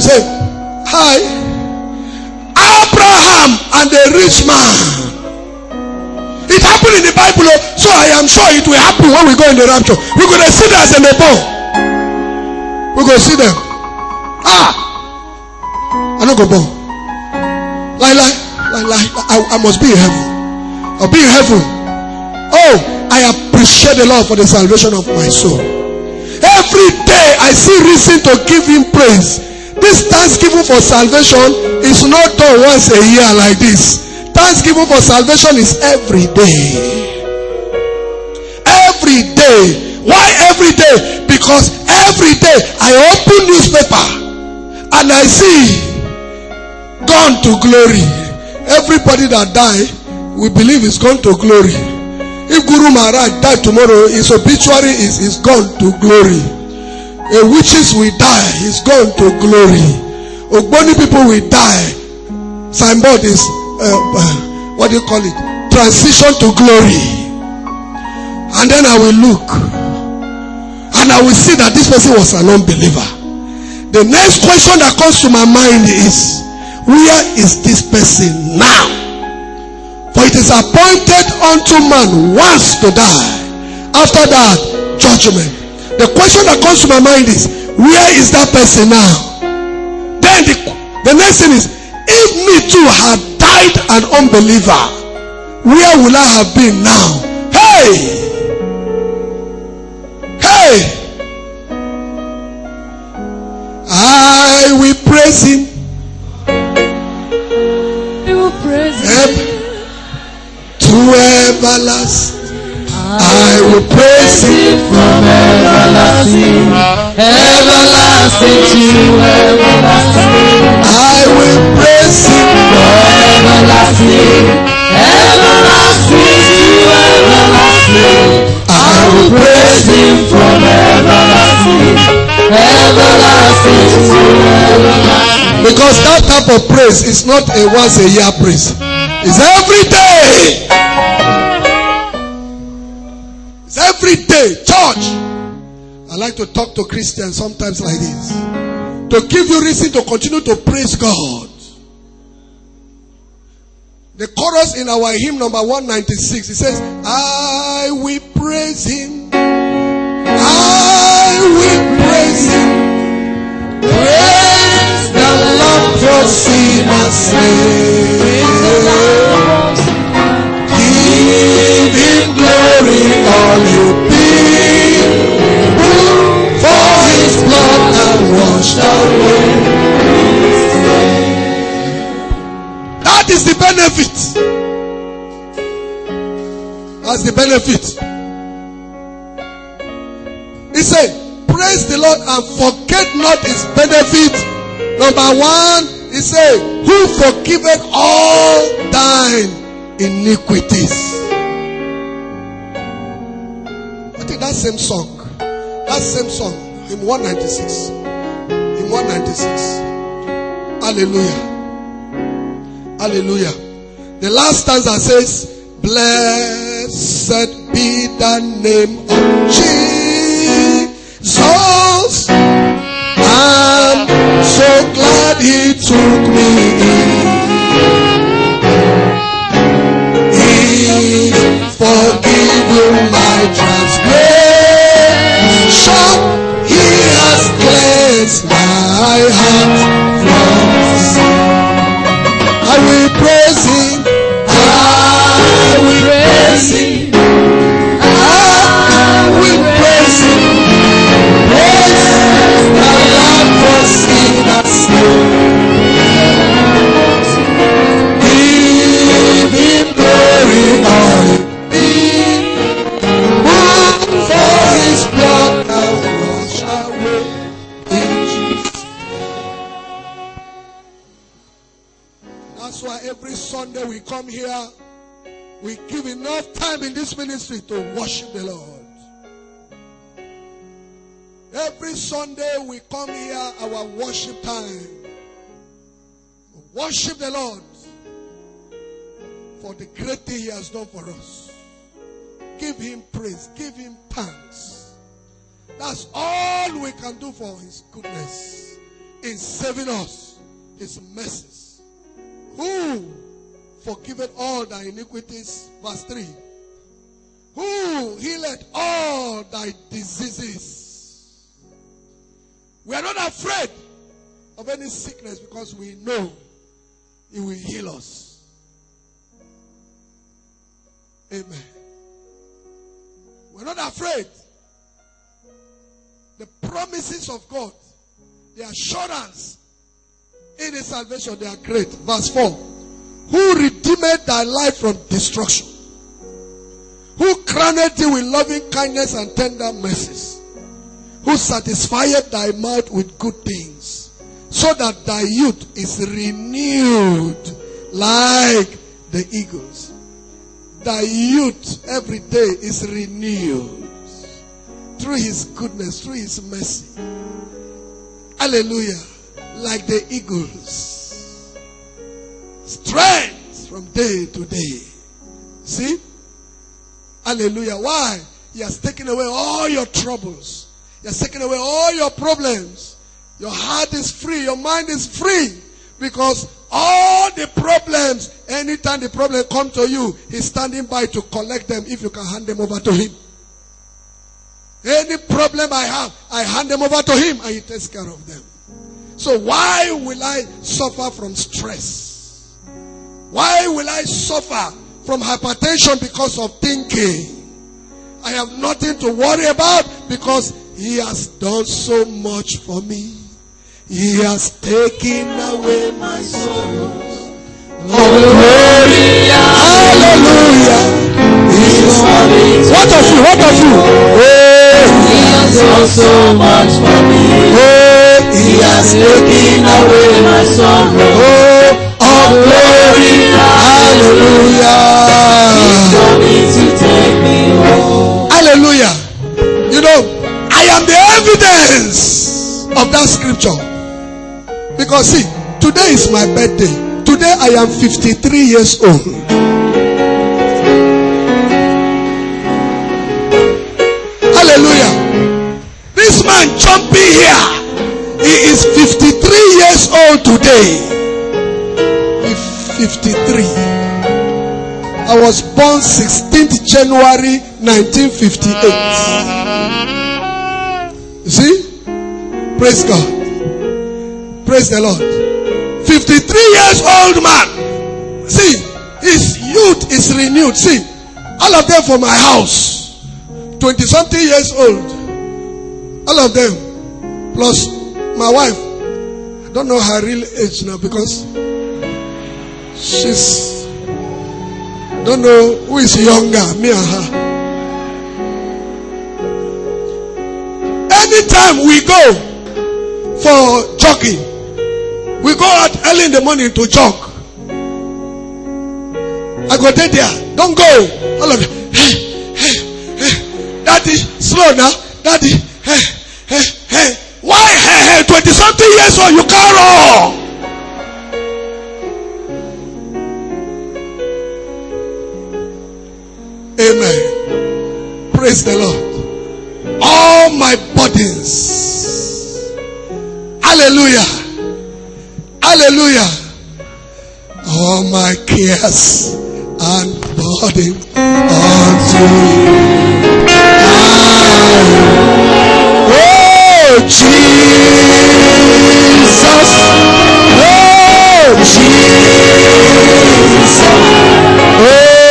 Say, hi. Abraham and the rich man. It happened in the Bible, so I am sure it will happen when we go in the rapture. We're going to see them as a neighbor. We're going to see them. I don't go born. I must be in heaven. I'll be in heaven. Oh, I appreciate the Lord for the salvation of my soul. Every day I see reason to give him praise. This thanksgiving for salvation is not done once a year like this. Thanksgiving for salvation is every day. Every day. Why every day? Because every day I open newspaper and I see gone to glory. Everybody that died, we believe is gone to glory. If Guru Maharaj died tomorrow, his obituary is gone to glory. Witches will die, is gone to glory. Ogboni people will die. Signboard is what do you call it? Transition to glory. And then I will look and I will see that this person was an unbeliever. The next question that comes to my mind is, where is this person now? For it is appointed unto man once to die. After that, judgment. The question that comes to my mind is, where is that person now? Then the next thing is, if me too had died an unbeliever, where will I have been now? Hey! I will praise him. To everlasting. I will praise him from everlasting. Everlasting to everlasting. I will praise him from everlasting. Everlasting to everlasting. I will praise him from everlasting. Everlasting to everlasting. Because that type of praise is not a once a year praise. It's every day. It's every day. Church. I like to talk to Christians sometimes like this, to give you reason to continue to praise God. The chorus in our hymn number 196, it says, I will praise him. I will praise him. Praise the Lord for sinners' sake. Give him glory, all you people, for his blood has washed away. That is the benefit. That's the benefit. He said, praise the Lord and forget not his benefit. Number one, he said, who forgiveth all thine iniquities. I think that same song, in 196. In 196. Hallelujah. Hallelujah. The last stanza says, blessed be the name of Jesus. I'm so glad he took me in. He forgiven my transgression. He has cleansed my heart from sin. I will praise him. I will praise him. I will praise him. Praise the Lord for sinners' sake. Give him glory, all him. For his blood has washed away in Jesus. That's why every Sunday we come here, we give enough time in this ministry to worship the Lord. Every Sunday we come here, our worship time. Worship the Lord for the great thing he has done for us. Give him praise, give him thanks. That's all we can do for his goodness. in saving us his mercies, who forgiveth all thy iniquities, verse 3, who healeth all thy diseases. We are not afraid of any sickness because we know he will heal us. Amen. We're not afraid. The promises of God, the assurance in his salvation, they are great. Verse 4. Who redeemed thy life from destruction, who crowned thee with loving kindness and tender mercies, who satisfied thy mouth with good things, so that thy youth is renewed like the eagles. Thy youth every day is renewed through his goodness, through his mercy. Hallelujah. Like the eagles. Strength from day to day. See? Hallelujah. Why? He has taken away all your troubles. He has taken away all your problems. Your heart is free. Your mind is free. Because all the problems, anytime the problem comes to you, he's standing by to collect them if you can hand them over to him. Any problem I have, I hand them over to him and he takes care of them. So why will I suffer from stress? Why will I suffer from hypertension because of thinking? I have nothing to worry about because he has done so much for me. He has taken away my sorrows. Oh, glory, hallelujah. What of you? What of you? He has done so much for me. He has taken away my sorrow. Oh, glory, hallelujah. He's coming to take me home. Hallelujah. You know, I am the evidence of that scripture. Because see, today is my birthday. Today I am 53 years old. Hallelujah. This man jumping here, he is 53 years old today. He's 53. I was born 16th January 1958. You see? Praise God. Praise the Lord. 53 years old man. See, his youth is renewed. See, all of them from my house. 20 something years old. All of them. Plus my wife. I don't know her real age now because she's, don't know who is younger, me and her. Anytime we go for jogging, we go out early in the morning to jog. I go there. Don't go. All of them. Daddy, slow now. Daddy. Why? 20 something years old, you can't run. Amen. Praise the Lord. All my burdens. Hallelujah. Hallelujah. All my cares and burdens unto you. Oh Jesus. Oh Jesus. Oh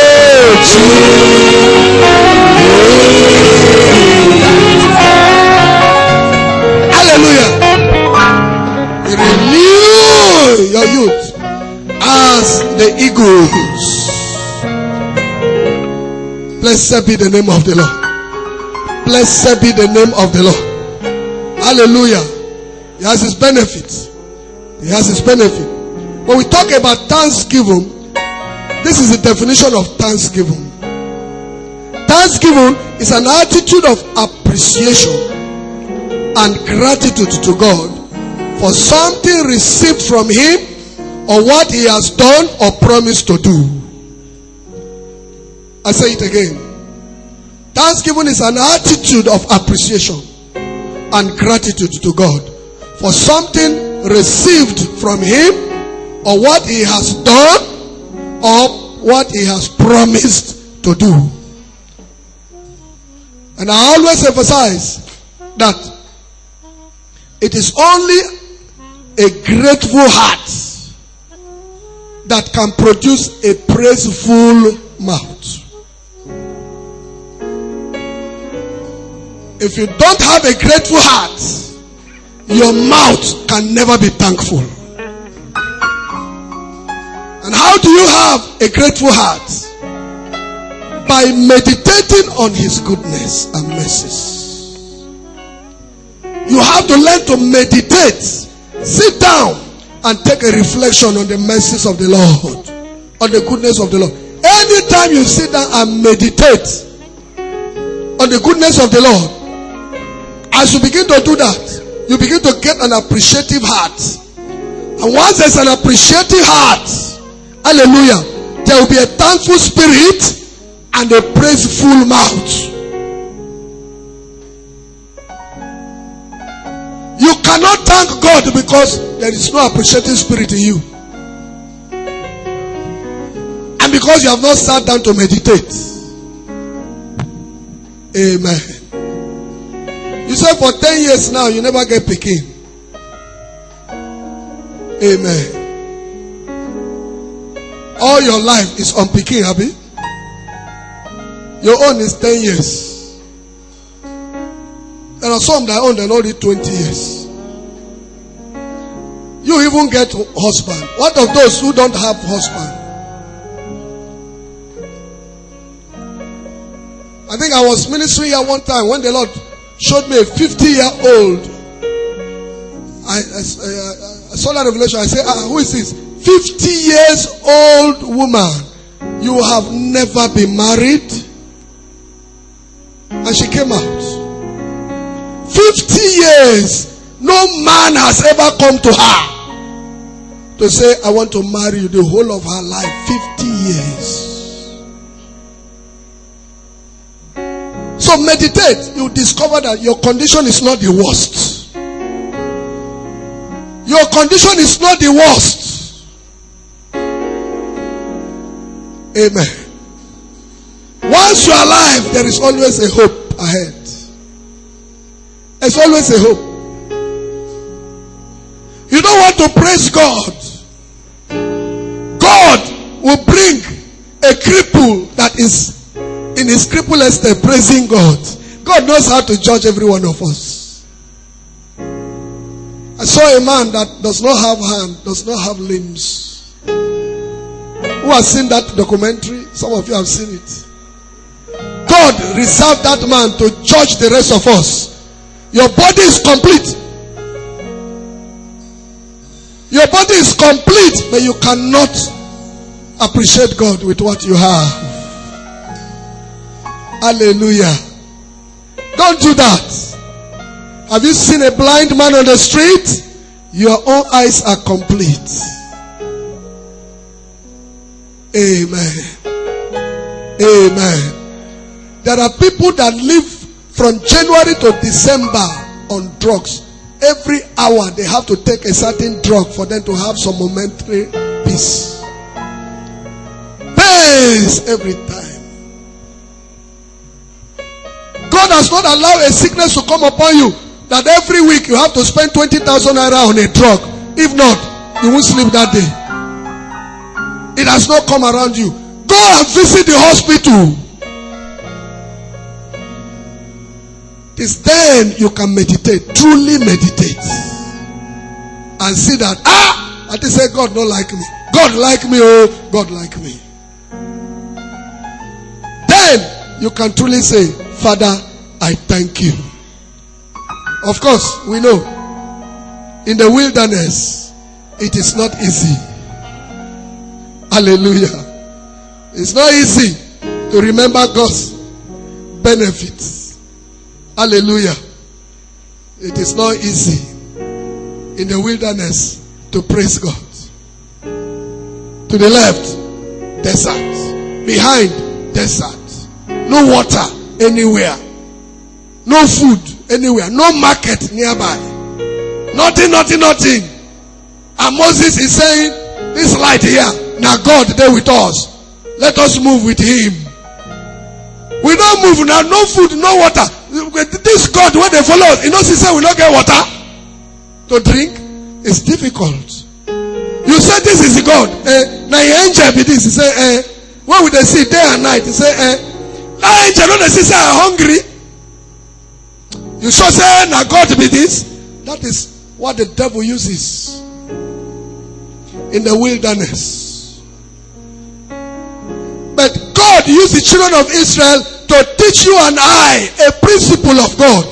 Jesus. Hallelujah. Renew your youth as the eagles. Blessed be the name of the Lord. Blessed be the name of the Lord. Hallelujah. He has his benefits. He has his benefit. When we talk about thanksgiving, this is the definition of thanksgiving. Thanksgiving is an attitude of appreciation and gratitude to God for something received from him or what he has done or promised to do. I say it again. Thanksgiving is an attitude of appreciation and gratitude to God for something received from him, or what he has done, or what he has promised to do. And I always emphasize that it is only a grateful heart that can produce a praiseful mouth. If you don't have a grateful heart, your mouth can never be thankful. And how do you have a grateful heart? By meditating on his goodness and mercies. You have to learn to meditate. Sit down and take a reflection on the mercies of the Lord, on the goodness of the Lord. Anytime you sit down and meditate on the goodness of the Lord, as you begin to do that, you begin to get an appreciative heart. And once there's an appreciative heart, hallelujah, there will be a thankful spirit and a praiseful mouth. You cannot thank God because there is no appreciative spirit in you, and because you have not sat down to meditate. Amen. You say for 10 years now you never get pikin. Amen. All your life is on pikin, Abi. Your own is 10 years. There are some that own them only 20 years. You even get husband. What of those who don't have husband? I think I was ministering here one time when the Lord showed me a 50-year-old. I saw that revelation. I said, who is this? 50 years old woman. You have never been married. And she came out. 50 years. No man has ever come to her to say, I want to marry you. The whole of her life. 50 years. So meditate. You discover that your condition is not the worst. Your condition is not the worst. Amen. Once you are alive, there is always a hope ahead. There's always a hope. You don't want to praise God. God will bring a cripple that is in his crippled state praising God. God knows how to judge every one of us. I saw a man that does not have hands, does not have limbs. Who has seen that documentary? Some of you have seen it. God reserved that man to judge the rest of us. Your body is complete. Your body is complete, but you cannot appreciate God with what you have. Hallelujah. Don't do that. Have you seen a blind man on the street? Your own eyes are complete. Amen. Amen. There are people that live from January to December on drugs. Every hour they have to take a certain drug for them to have some momentary peace. Pains every time. God has not allowed a sickness to come upon you that every week you have to spend 20,000 naira on a drug. If not, you won't sleep that day. It has not come around you. Go and visit the hospital. It's then you can meditate, truly meditate, and see that I just say God don't like me. God like me, oh God like me. Then you can truly say, Father, I thank you. Of course, we know in the wilderness it is not easy. Hallelujah. It's not easy to remember God's benefits. Hallelujah. It is not easy in the wilderness to praise God. To the left, desert. Behind, desert. No water anywhere. No food anywhere. No market nearby. Nothing. And Moses is saying, this light here, now God there with us. Let us move with him. We don't move now, no food, no water. This God, when they follow us, he said we don't get water to drink. It's difficult. You say this is God. Now your angel be this. He say, what would they see day and night? He say, angel, don't they say I'm hungry? You should say, now God be this. That is what the devil uses in the wilderness. But God used the children of Israel to teach you and I a principle of God.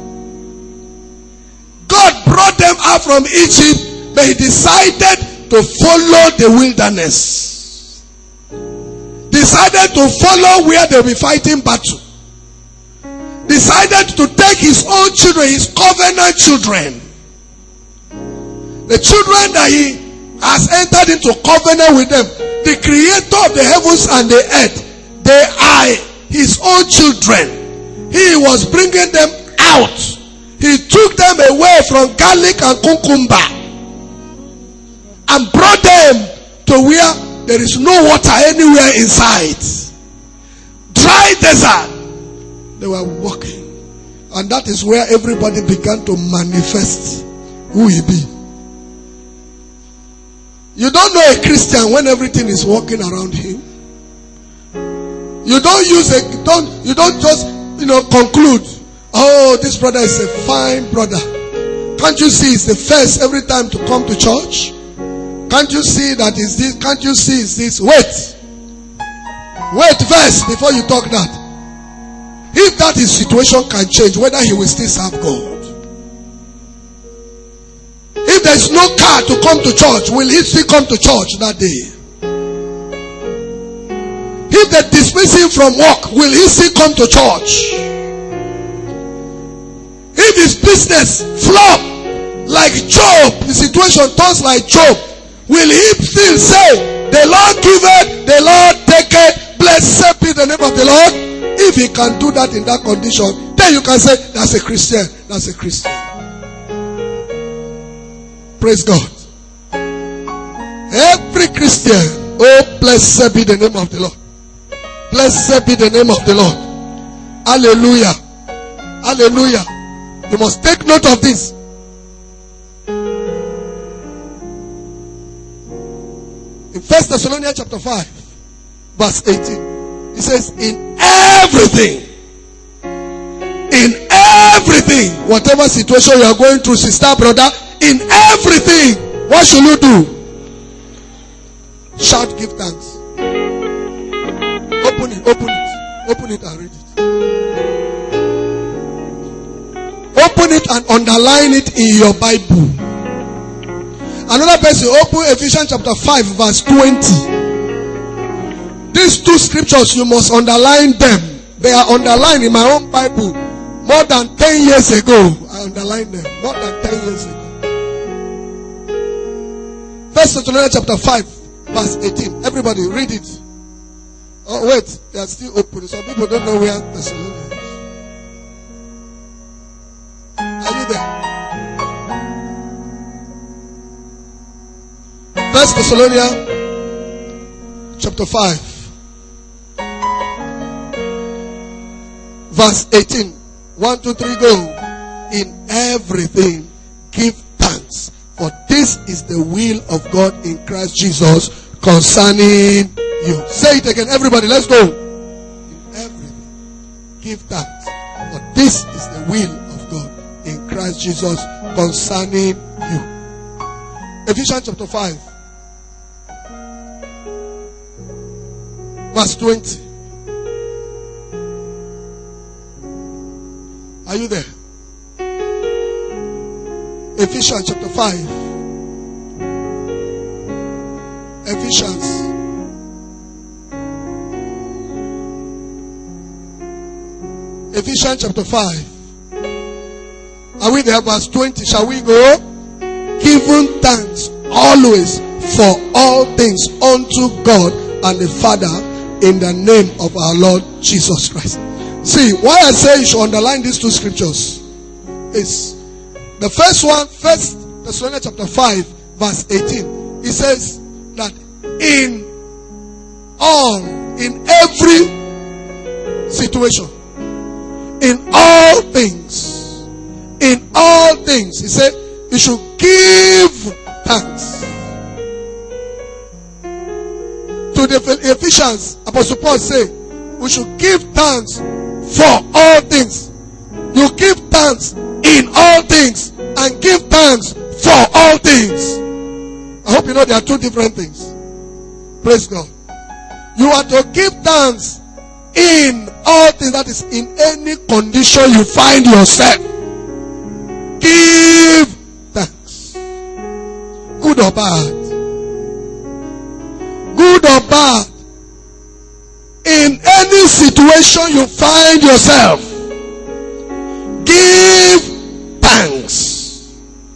God brought them out from Egypt, but he decided to follow the wilderness. Decided to follow where they'll be fighting battle. Decided to take his own children, his covenant children. The children that he has entered into covenant with them. The creator of the heavens and the earth. They are his own children. He was bringing them out. He took them away from garlic and cucumber and brought them to where there is no water anywhere inside. Dry desert. They were walking. And that is where everybody began to manifest who he be. You don't know a Christian when everything is walking around him. You don't just conclude, oh, this brother is a fine brother. Can't you see it's the first every time to come to church? Can't you see that is this? Can't you see it's this? Wait first before you talk that. If that his situation can change, whether he will still serve God. If there is no car to come to church, will he still come to church that day? If they dismiss him from work, will he still come to church? If his business flop like Job, the situation turns like Job, will he still say, the Lord giveth, the Lord taketh, blessed be the name of the Lord? If he can do that in that condition, then you can say, that's a Christian. That's a Christian. Praise God. Every Christian, oh, blessed be the name of the Lord. Blessed be the name of the Lord. Hallelujah. Hallelujah. You must take note of this. In 1 Thessalonians chapter 5, verse 18. It says, in everything, whatever situation you are going through, sister, brother, in everything, what should you do? Shout, give thanks. Open it and read it. Open it and underline it in your Bible. Another person, open Ephesians chapter 5, verse 20. These two scriptures, you must underline them. They are underlined in my own Bible more than 10 years ago. I underlined them more than 10 years ago. 1 Thessalonians chapter 5, verse 18. Everybody read it. Oh wait, they are still open. Some people don't know where Thessalonians is. Are you there? 1 Thessalonians chapter 5. Verse 18. 1, 2, 3, go. In everything give thanks, for this is the will of God in Christ Jesus concerning you. Say it again, everybody, let's go. In everything give thanks, for this is the will of God in Christ Jesus concerning you. Ephesians chapter 5, verse 20. Are you there? Ephesians chapter 5. Ephesians chapter 5. Are we there? Verse 20. Shall we go? Giving thanks always for all things unto God and the Father in the name of our Lord Jesus Christ. See, why I say you should underline these two scriptures is the first one, 1 Thessalonians chapter 5, verse 18. It says that in every situation, in all things, he said, you should give thanks. To the Ephesians, Apostle Paul said, we should give thanks for all things. You give thanks in all things and give thanks for all things. I hope you know there are two different things. Praise God. You are to give thanks in all things, that is, in any condition you find yourself. Give thanks. Good or bad. Good or bad. In any situation you find yourself, give thanks.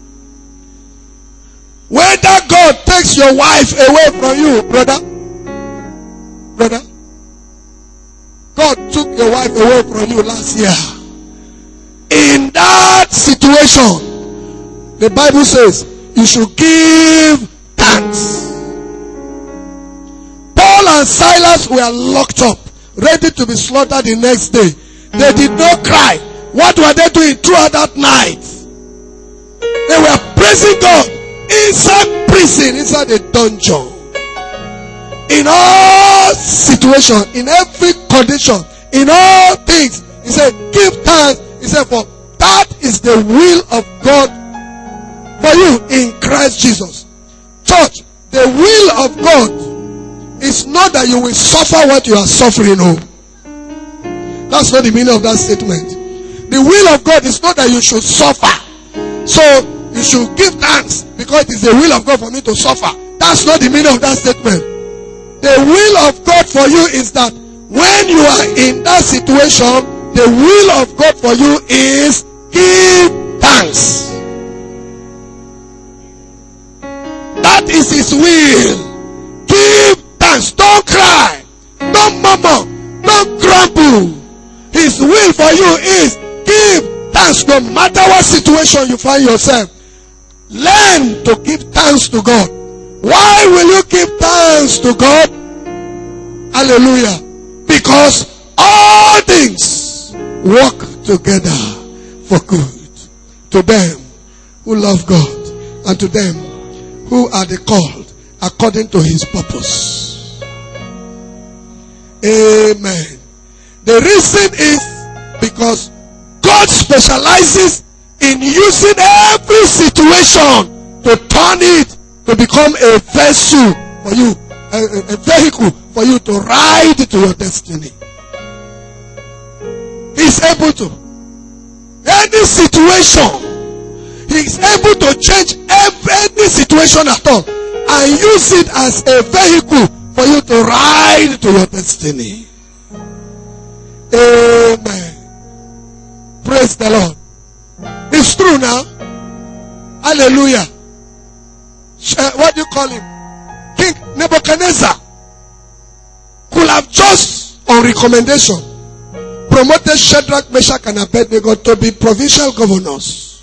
Whether God takes your wife away from you, brother, God took your wife away from you last year. In that situation, the Bible says you should give thanks. Paul and Silas were locked up, ready to be slaughtered the next day. They did not cry. What were they doing throughout that night? They were praising God inside prison, inside the dungeon. In all situations, in every condition, in all things, he said, give thanks. He said, for that is the will of God for you in Christ Jesus. Church, the will of God is not that you will suffer what you are suffering. No. That's not the meaning of that statement. The will of God is not that you should suffer. So you should give thanks because it is the will of God for me to suffer. That's not the meaning of that statement. The will of God for you is that when you are in that situation, the will of God for you is give thanks. That is His will. Give thanks. Don't cry. Don't murmur. Don't grumble. His will for you is give thanks no matter what situation you find yourself. Learn to give thanks to God. Why will you give thanks to God? Hallelujah. Because all things work together for good to them who love God and to them who are the called according to His purpose. Amen. The reason is because God specializes in using every situation to turn it to become a vessel for you, a vehicle for you to ride to your destiny. He's able to. Any situation, He's able to change any situation at all and use it as a vehicle for you to ride to your destiny. Amen. Praise the Lord. It's true now. Hallelujah. What do you call him? King Nebuchadnezzar could have just, on recommendation, promoted Shadrach, Meshach, and Abednego to be provincial governors.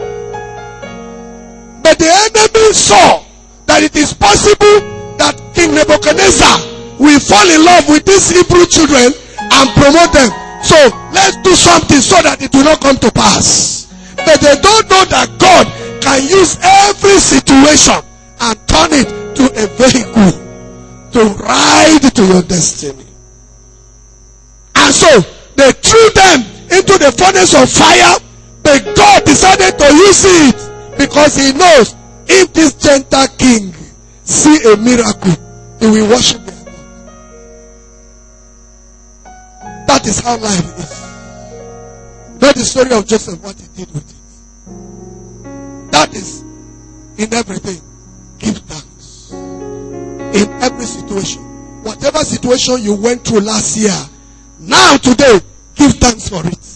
But the enemy saw that it is possible that King Nebuchadnezzar will fall in love with these Hebrew children and promote them. So let's do something so that it will not come to pass. But they don't know that God can use every situation and turn it to a vehicle to ride to your destiny. And so they threw them into the furnace of fire, but God decided to use it because He knows if this Gentile king see a miracle, he will worship their God. That is how life is. Not the story of Joseph, what he did with it. That is in everything. Give thanks. In every situation. Whatever situation you went through last year, now today, give thanks for it.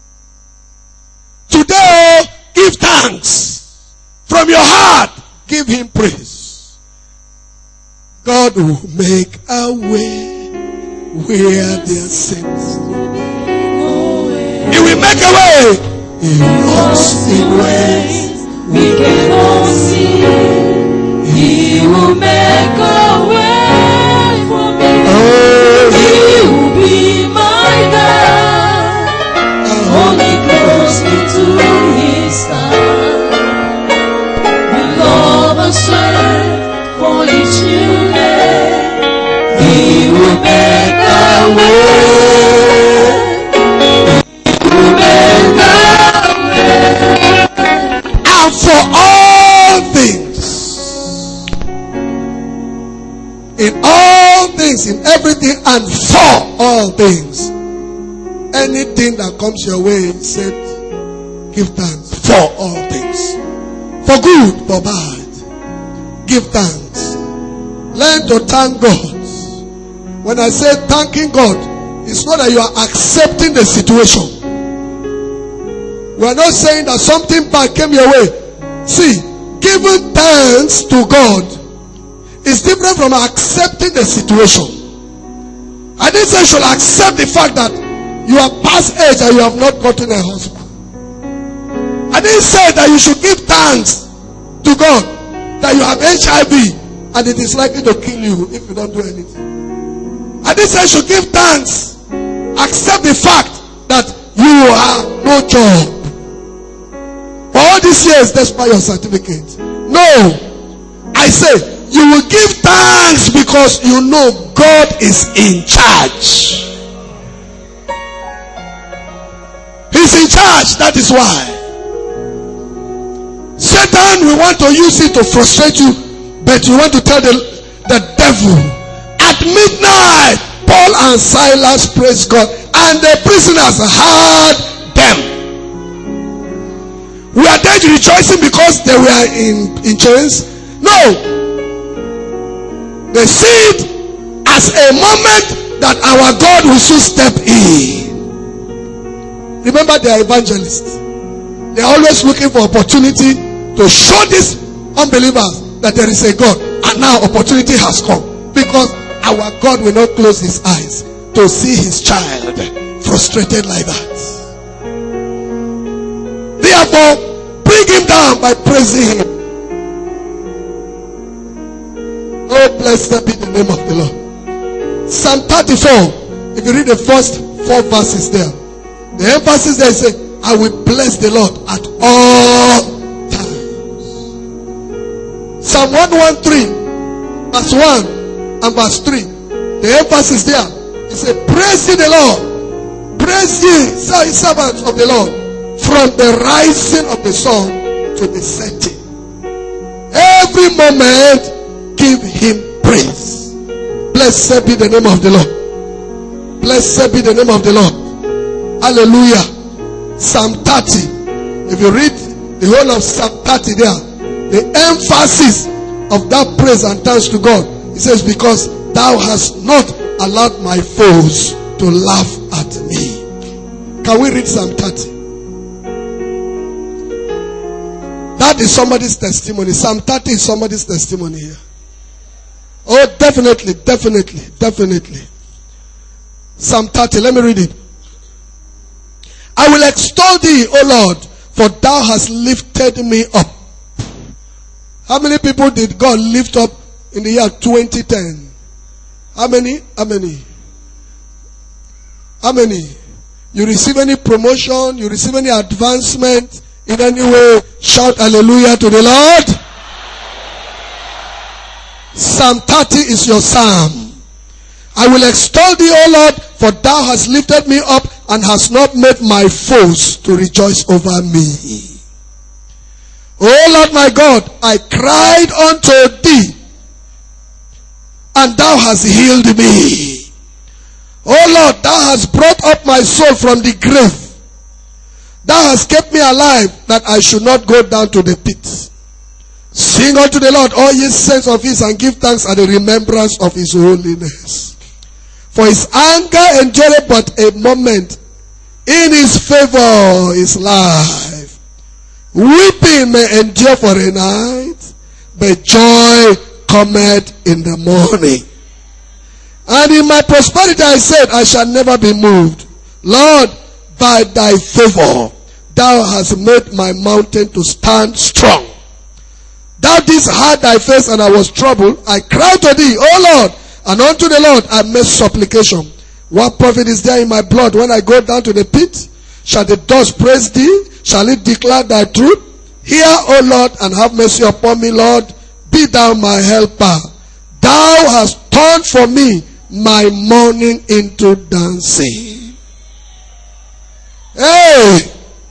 Today, give thanks. From your heart, give Him praise. God will make a way where there seems no way. He will make a way. He walks in ways we cannot see. He will make a way for me. He will be my God. Hold me closely to his side. We love and serve for his children. He will make a way. He will make a way. And for all things, in all things, in everything, and for all things, anything that comes your way, said, give thanks for all things. For good, for bad, give thanks. Learn to thank God. When I say thanking God, it's not that you are accepting the situation. We are not saying that something bad came your way. See, giving thanks to God is different from accepting the situation. I didn't say you should accept the fact that you are past age and you have not gotten a husband. I didn't say that you should give thanks to God that you have HIV and it is likely to kill you if you don't do anything. I didn't say you should give thanks. Accept the fact that you have no job for all these years despite your certificate. No. I say you will give thanks because you know God is in charge. He's in charge. That is why. Satan will want to use it to frustrate you, but you want to tell the devil. At midnight, Paul and Silas praised God, and the prisoners heard them. Were they rejoicing because they were in chains? No. They see it as a moment that our God will soon step in. Remember, they are evangelists. They are always looking for opportunity to show these unbelievers that there is a God. And now opportunity has come. Because our God will not close his eyes to see his child frustrated like that. Therefore, bring him down by praising him. Oh, blessed be the name of the Lord. Psalm 34. If you read the first 4 verses there, the emphasis there is, I will bless the Lord at all times. Psalm 113, verse 1 and verse 3. The emphasis there is, praise ye the Lord. Praise ye, servants of the Lord, from the rising of the sun to the setting. Every moment, give him praise. Blessed be the name of the Lord. Blessed be the name of the Lord. Hallelujah. Psalm 30. If you read the whole of Psalm 30 there, the emphasis of that praise and thanks to God, it says, because thou hast not allowed my foes to laugh at me. Can we read Psalm 30? That is somebody's testimony. Psalm 30 is somebody's testimony here. Oh, definitely. Psalm 30, let me read it. I will extol thee, O Lord, for thou hast lifted me up. How many people did God lift up in the year 2010? How many? You receive any promotion? You receive any advancement in any way? Shout hallelujah to the Lord. Psalm 30 is your psalm. I will extol thee, O Lord, for thou hast lifted me up and hast not made my foes to rejoice over me. O Lord my God, I cried unto thee, and thou hast healed me. O Lord, thou hast brought up my soul from the grave. Thou hast kept me alive, that I should not go down to the pit. Sing unto the Lord, all ye saints of his, and give thanks at the remembrance of his holiness. For his anger endureth but a moment. In his favor is life. Weeping may endure for a night, but joy cometh in the morning. And in my prosperity I said, I shall never be moved. Lord, by thy favor, thou hast made my mountain to stand strong. Thou didst hide thy face, and I was troubled. I cried to thee, O Lord, and unto the Lord I made supplication. What profit is there in my blood when I go down to the pit? Shall the dust praise thee? Shall it declare thy truth? Hear, O Lord, and have mercy upon me, Lord. Be thou my helper. Thou hast turned for me my mourning into dancing. Hey!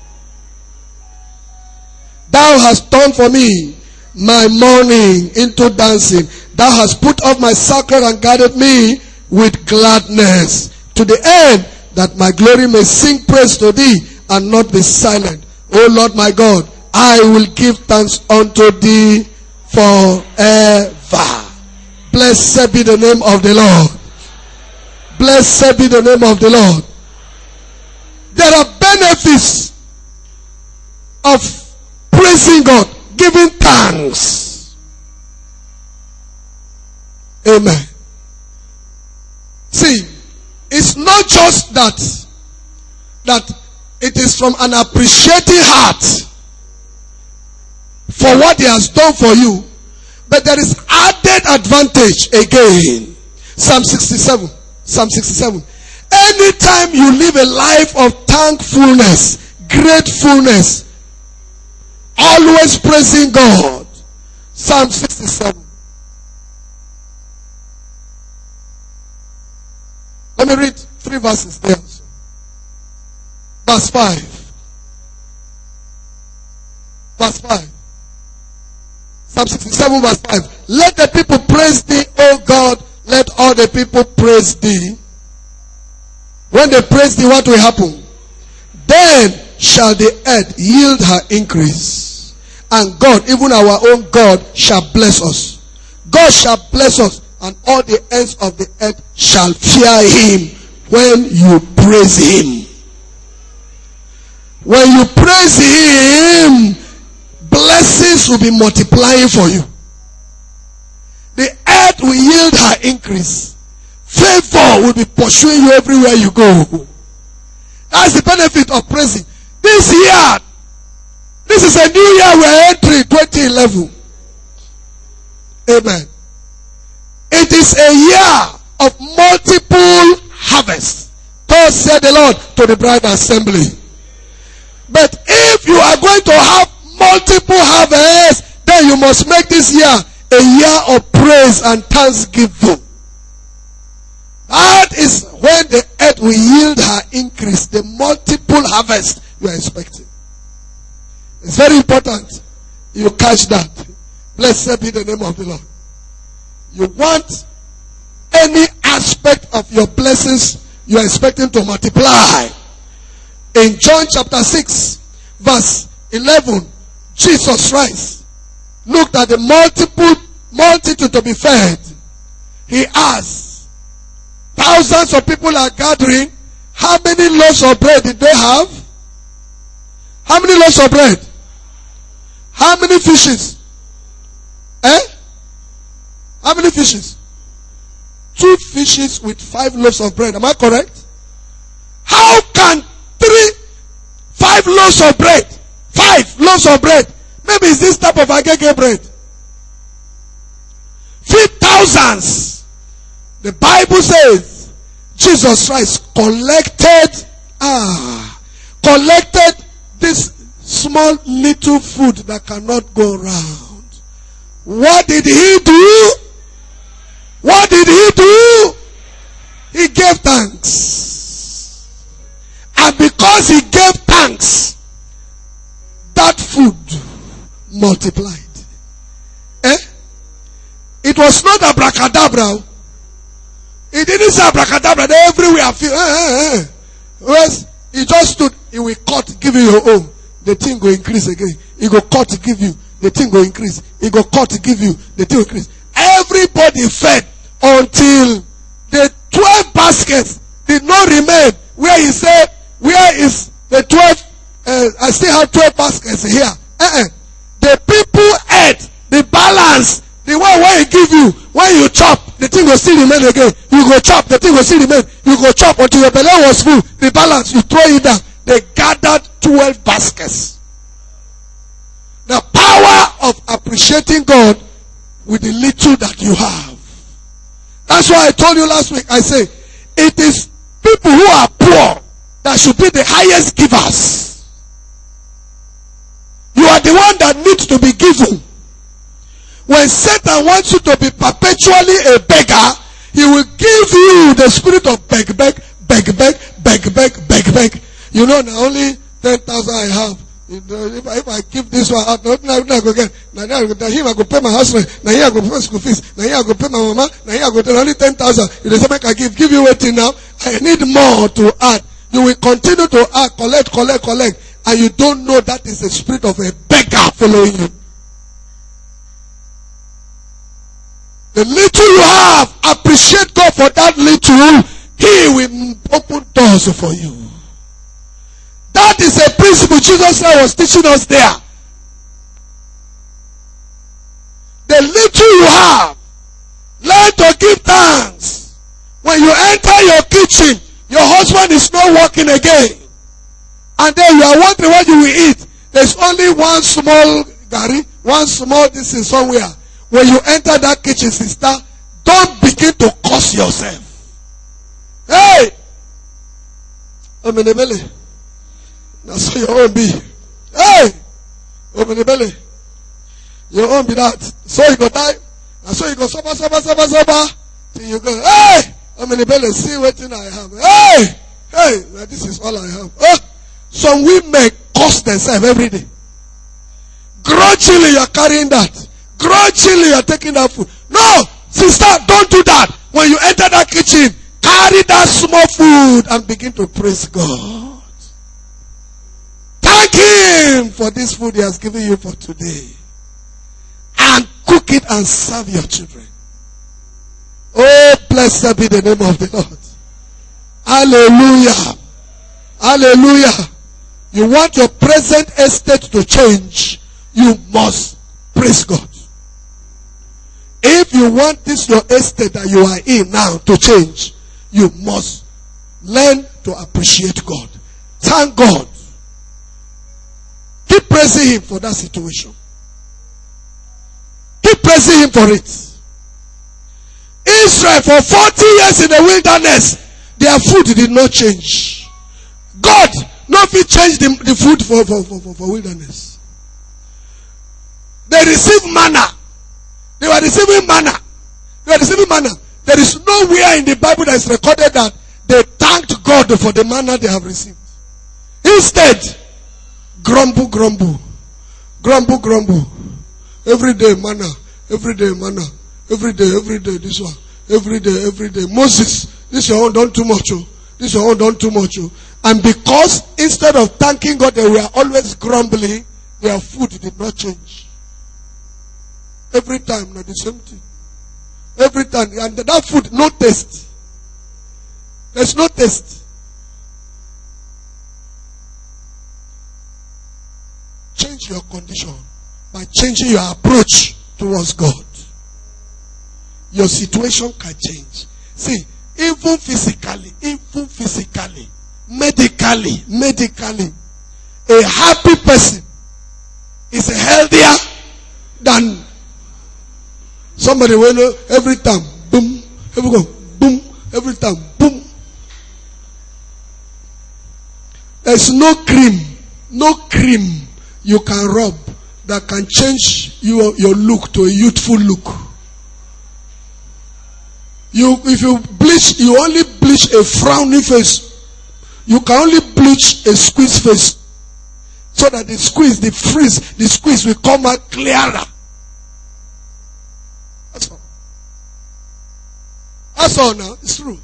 Thou hast turned for me my mourning into dancing. Thou hast put off my sackcloth and guarded me with gladness, to the end that my glory may sing praise to thee and not be silent. O Lord my God, I will give thanks unto thee forever. Blessed be the name of the Lord. Blessed be the name of the Lord. There are benefits of praising God, giving thanks. Amen. See, it's not just that it is from an appreciating heart for what he has done for you, but there is added advantage again. Psalm 67. Psalm 67. Anytime you live a life of thankfulness, gratefulness, always praising God. Psalm 67. Let me read 3 verses there. Verse 5. Verse 5. Psalm 67 verse 5. Let the people praise thee, O God. Let all the people praise thee. When they praise thee, what will happen? Then shall the earth yield her increase. And God, even our own God, shall bless us. God shall bless us, and all the ends of the earth shall fear him when you praise him. When you praise him, blessings will be multiplying for you. The earth will yield her increase. Favor will be pursuing you everywhere you go. That's the benefit of praising. This year, this is a new year we're entering, 2011. Amen. It is a year of multiple harvests. Thus said the Lord to the bride assembly. But if you are going to have multiple harvests, then you must make this year a year of praise and thanksgiving. That is when the earth will yield her increase, the multiple harvest you are expecting. It's very important you catch that. Blessed be the name of the Lord. You want any aspect of your blessings you are expecting to multiply. In John chapter 6, verse 11, Jesus Christ looked at the multitude to be fed. He asked, thousands of people are gathering. How many loaves of bread did they have? How many loaves of bread? How many fishes? How many fishes? 2 fishes with 5 loaves of bread. Am I correct? How can 5 loaves of bread? 5 loaves of bread. Maybe it's this type of agege bread. Feed thousands. The Bible says Jesus Christ collected this small little food that cannot go round. What did he do? What did he do? He gave thanks. And because he gave thanks, that food multiplied. It was not abracadabra. He didn't say abracadabra. Everywhere. He just stood. He will cut, give you your own. The thing will increase again. He will cut, give you. The thing will increase. He will cut, give you. The thing will increase. Everybody fed until the 12 baskets did not remain. Where he said, where is the 12? I still have 12 baskets here. The people ate the balance. The one where he give you, when you chop, the thing will still remain again. You go chop, the thing will still remain. You go chop until your belly was full. The balance, you throw it down. They gathered 12 baskets. The power of appreciating God with the little that you have. That's why I told you last week, I say, it is people who are poor that should be the highest givers. You are the one that needs to be given. When Satan wants you to be perpetually a beggar, he will give you the spirit of beg. You know, now only 10,000 I have. If I give this one out, nothing I go get. Now him I go pay my house rent. Now here I go pay school fees. Now here I go pay my mama. Now here I go tell only 10,000. If they say make I give you waiting now. I need more to add. You will continue to add, collect, and you don't know that is the spirit of a beggar following you. The little you have, appreciate God for that little. He will open doors for you. That is a principle Jesus was teaching us there. The little you have, learn to give thanks. When you enter your kitchen, your husband is not working again. And then you are wondering what you will eat. There's only one small gari, one small this is somewhere. When you enter that kitchen, sister, don't begin to curse yourself. Hey! Open the belly. That's your own be. Hey! Open the belly. Your own be that. So you go die. And so you go suffer. Till you go, hey! Open the belly. See what I have. Hey! Hey! This is all I have. Oh! Some women curse themselves every day. Grudgingly you are carrying that. Grudgingly you are taking that food. No! Sister, don't do that. When you enter that kitchen, carry that small food and begin to praise God. Thank Him for this food He has given you for today. And cook it and serve your children. Oh, blessed be the name of the Lord. Hallelujah. Hallelujah. You want your present estate to change, you must praise God. If you want this your estate that you are in now to change, you must learn to appreciate God. Thank God. Keep praising Him for that situation. Keep praising Him for it. Israel for 40 years in the wilderness, their food did not change. God not fit change the food for wilderness. They received manna. They were receiving manna. There is nowhere in the Bible that is recorded that they thanked God for the manna they have received. Instead, grumble. Every day manna. Every day this one. Every day. Moses, this your own done too much. This your own done too much. And because instead of thanking God, they were always grumbling, their food did not change. Every time, not the same thing. Every time. And that food, no taste. There's no taste. Change your condition by changing your approach towards God. Your situation can change. See, even physically, medically, a happy person is healthier than somebody will know every time, boom, every time, boom. There's no cream you can rub that can change your look to a youthful look. If you bleach, you only bleach a frowny face. You can only bleach a squeeze face. So that the squeeze will come out clearer. That's all. That's all now. It's true.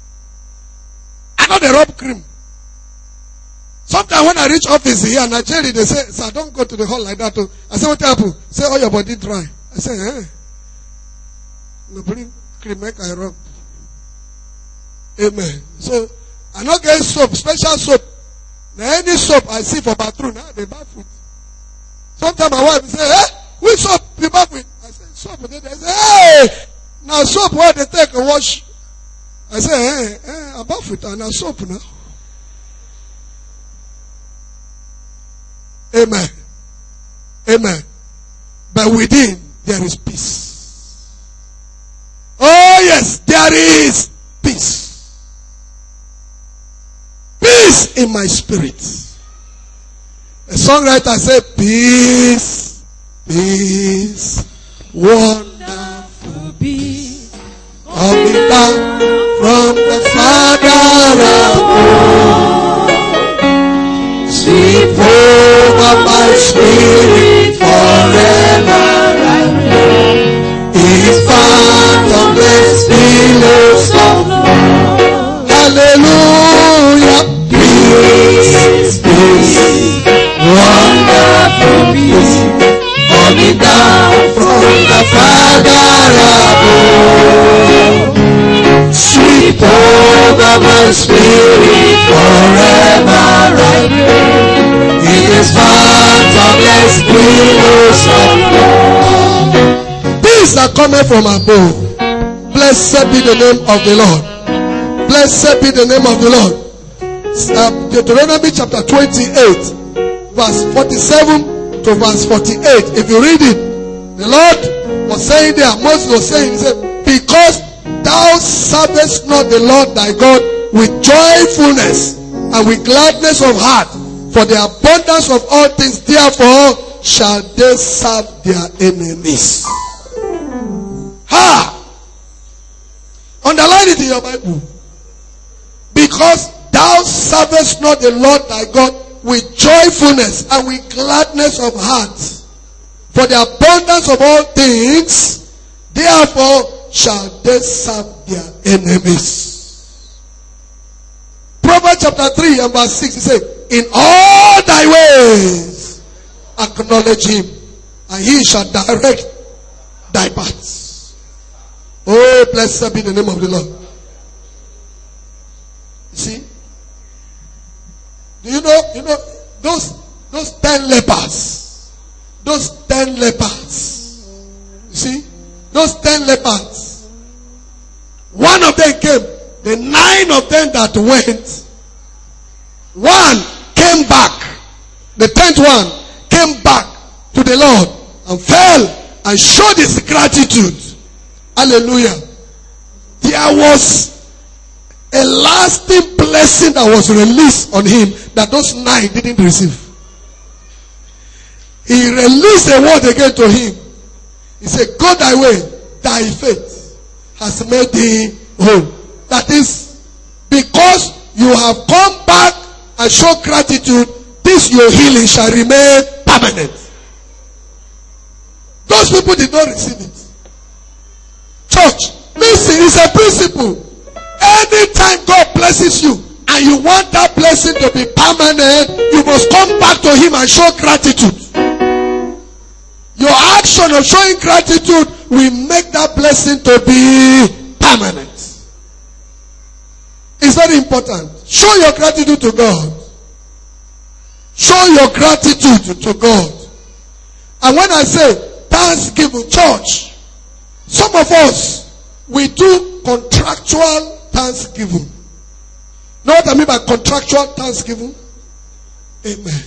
I know they rub cream. Sometimes when I reach office here in Nigeria, they say, sir, don't go to the hall like that. I say, what happened? Say, oh, your body dry. I say, no, bring cream, make I rub. Amen. So, I not get soap, special soap. Now, any soap I see for bathroom, now they bath with. Sometimes my wife say, hey, which soap you bath with? I say, soap. They say, hey, now soap, what they take and wash. I say, I bath with, and now soap now. Amen. Amen. But within, there is peace. Oh yes, there is peace. Peace in my spirit. A songwriter said, peace, peace, wonderful peace, coming down from the Father above, sweep over my spirit forever and ever. His fathomless billows of love. Hallelujah. Peace, peace, wonderful peace, coming down from the Father above. Sweep over my spirit forever and ever. In His fathomless billows of love. Peace are coming from above. Blessed be the name of the Lord. Blessed be the name of the Lord. Deuteronomy chapter 28, verse 47 to verse 48. If you read it, the Lord was saying there, Moses was saying, he said, because thou servest not the Lord thy God with joyfulness and with gladness of heart, for the abundance of all things, therefore shall they serve their enemies. Ha! Underline it in your Bible. Because thou servest not the Lord thy God with joyfulness and with gladness of heart, for the abundance of all things, therefore shall they serve their enemies. Proverbs chapter 3 and verse 6, he said, in all thy ways acknowledge him, and he shall direct thy paths. Oh, blessed be the name of the Lord. You see? Do you know those 10 lepers? Those 10 lepers. You see? Those 10 lepers. One of them came. The 9 of them that went, one came back. The 10th one came back to the Lord and fell and showed his gratitude. Hallelujah. There was a lasting blessing that was released on him that those 9 didn't receive. He released a word again to him. He said, go thy way, thy faith has made thee whole. That is, because you have come back and show gratitude, this your healing shall remain permanent. Those people did not receive it. Church, listen, it's a principle. Anytime God blesses you and you want that blessing to be permanent, you must come back to him and show gratitude. Your action of showing gratitude will make that blessing to be permanent. It's very important. Show your gratitude to God. Show your gratitude to God. And when I say thanksgiving, church, some of us, we do contractual thanksgiving. Know what I mean by contractual thanksgiving? Amen.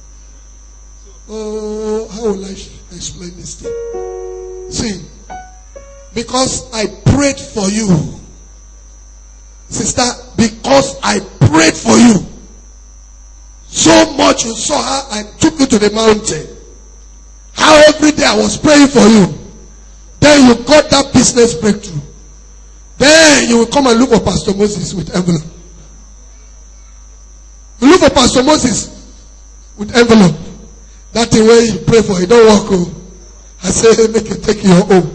Oh, how will I explain this thing? See, because I prayed for you, sister, because I prayed for you so much, you saw her and took you to the mountain. How every day I was praying for you. Then you got that business breakthrough. Then you will come and look for Pastor Moses with envelope. You look for Pastor Moses with envelope. That thing where you pray for, you don't walk home. I say, hey, make you take your own.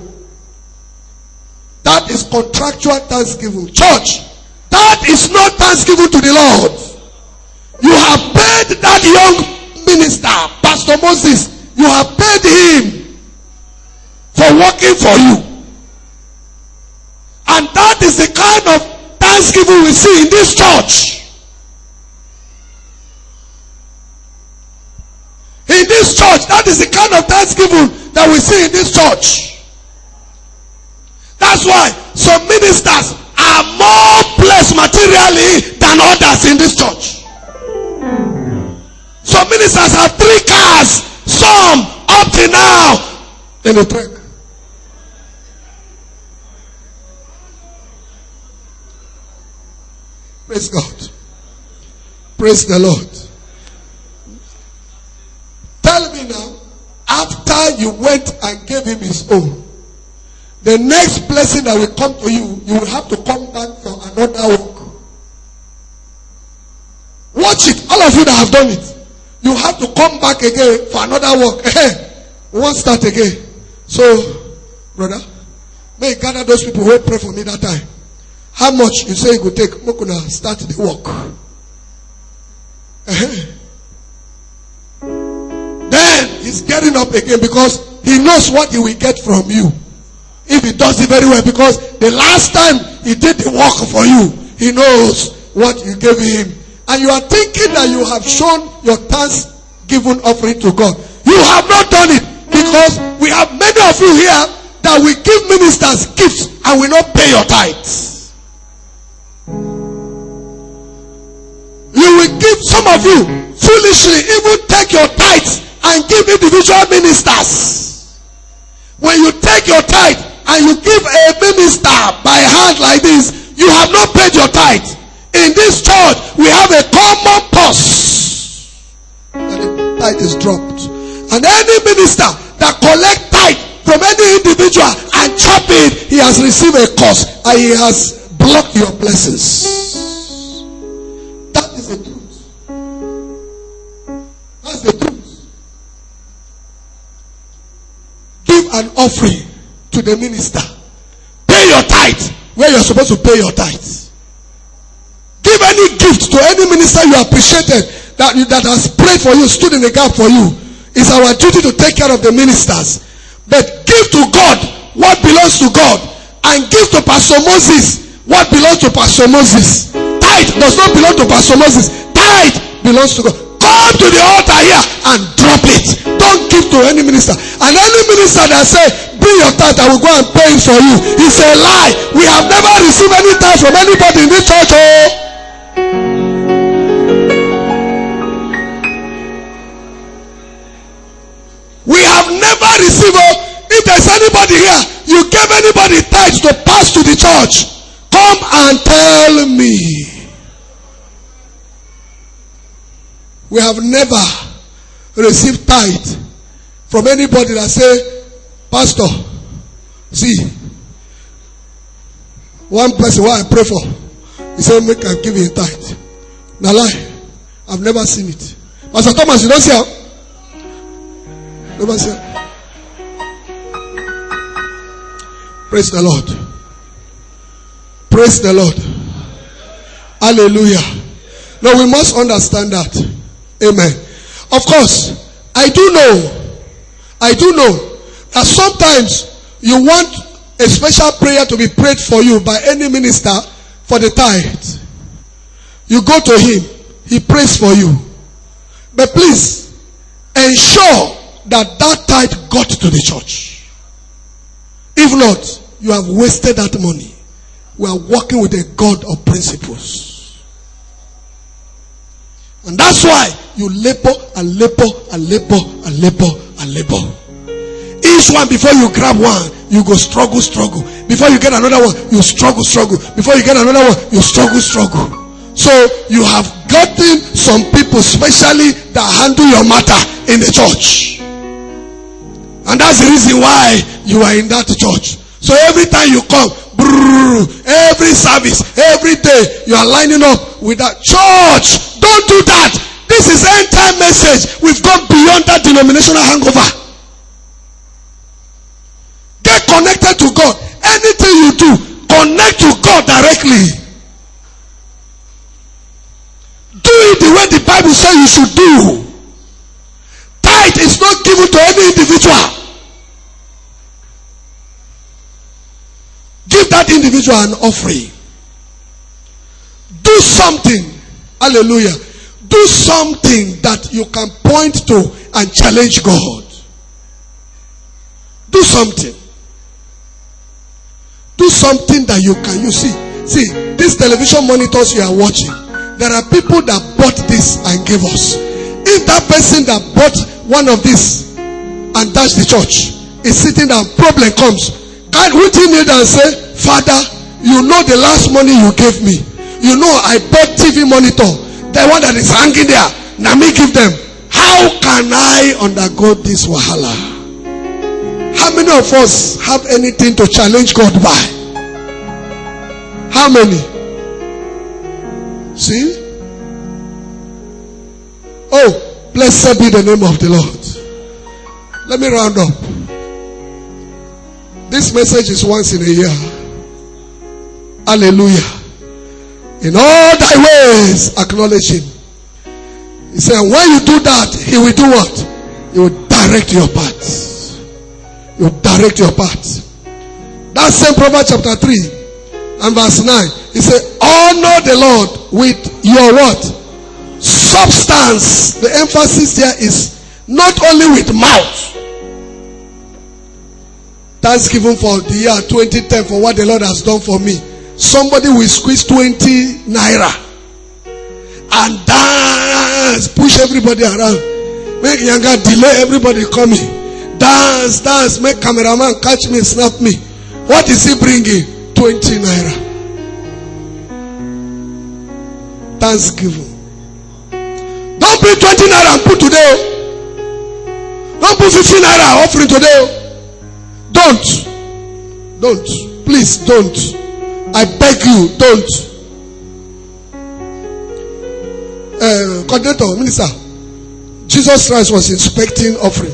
That is contractual thanksgiving. Church, that is not thanksgiving to the Lord. You have paid that young minister, Pastor Moses, you have paid him for working for you. And that is the kind of thanksgiving we see in this church. In this church, that is the kind of thanksgiving that we see in this church. That's why some ministers are more blessed materially than others in this church. Some ministers have 3 cars. Some up till now in the trek. Praise God. Praise the Lord. Tell me now, after you went and gave him his own, the next blessing that will come to you, you will have to come back for another work. Watch it. All of you that have done it, you have to come back again for another work. We won't start again. So, brother, may you gather those people who pray for me that time. How much you say it will take? I'm going to start the work. Then he's getting up again because he knows what he will get from you. If he does it very well, because the last time he did the work for you, he knows what you gave him. And you are thinking that you have shown your thanksgiving offering to God. You have not done it, because we have many of you here that will give ministers gifts and will not pay your tithes. You will give, some of you foolishly even take your tithes and give individual ministers. When you take your tithe and you give a minister by hand like this, you have not paid your tithe. In this church, we have a common purse that the tithe is dropped. And any minister that collects tithe from any individual and chop it, he has received a curse and he has blocked your blessings. That is the truth. That's the truth. Give an offering to the minister. Pay your tithe where you're supposed to pay your tithe. Give any gift to any minister you appreciated that has prayed for you, stood in the gap for you. It's our duty to take care of the ministers. But give to God what belongs to God, and give to Pastor Moses what belongs to Pastor Moses. Tithe does not belong to Pastor Moses. Tithe belongs to God. Come to the altar here and drop it. Don't give to any minister. And any minister that say, bring your tithe, I will go and pay it for you, it's a lie. We have never received any tithe from anybody in this church. We have never received. If there's anybody here, you gave anybody tithes to pass to the church, come and tell me. We have never received tithe from anybody that say, Pastor, see, one person what I pray for, he said, make I give you a tithe. Now lie, I've never seen it. Pastor Thomas, you don't see how? Never see how? Praise the Lord. Praise the Lord. Hallelujah. Now we must understand that. Amen. Of course, I do know that sometimes you want a special prayer to be prayed for you by any minister for the tithe. You go to him, he prays for you. But please ensure that tithe got to the church. If not, you have wasted that money. We are working with a God of principles. And that's why you labor and labor and labor and labor and labor. Each one, before you grab one, you go struggle. Before you get another one, you struggle. Before you get another one, you struggle. So you have gotten some people especially that handle your matter in the church. And that's the reason why you are in that church. So every time you come, every service, every day, you are lining up with that church. Don't do that. This is end time message. We've gone beyond that denominational hangover. Get connected to God. Anything you do, connect to God directly. Do it the way the Bible says you should do. Tithe is not given to any individual. Give that individual an offering. Do something. Hallelujah. Do something that you can point to and challenge God. Do something. Do something that you can. You see, these television monitors you are watching, there are people that bought this and gave us. If that person that bought one of these and dash the church. He's sitting down, problem comes. Can't we kneel down and say, Father, you know the last money you gave me. You know I bought TV monitor. The one that is hanging there. Now me give them. How can I undergo this wahala? How many of us have anything to challenge God by? How many? See? Oh, blessed be the name of the Lord. Let me round up. This message is once in a year. Hallelujah. In all thy ways, acknowledge him. He said, when you do that, he will do what? He will direct your path. He will direct your path. That same Proverbs chapter 3 and verse 9. He said, honor the Lord with your what? Substance. The emphasis here is not only with mouth. Thanksgiving for the year 2010 for what the Lord has done for me. Somebody will squeeze 20 naira and dance, push everybody around, make younger delay everybody coming, dance, make cameraman catch me, snap me. What is he bringing? 20 naira. Thanksgiving. Don't bring 20 naira and put today. Don't put 15 naira offering today. Don't. Please don't. I beg you, don't. Coordinator, minister, Jesus Christ was inspecting offering.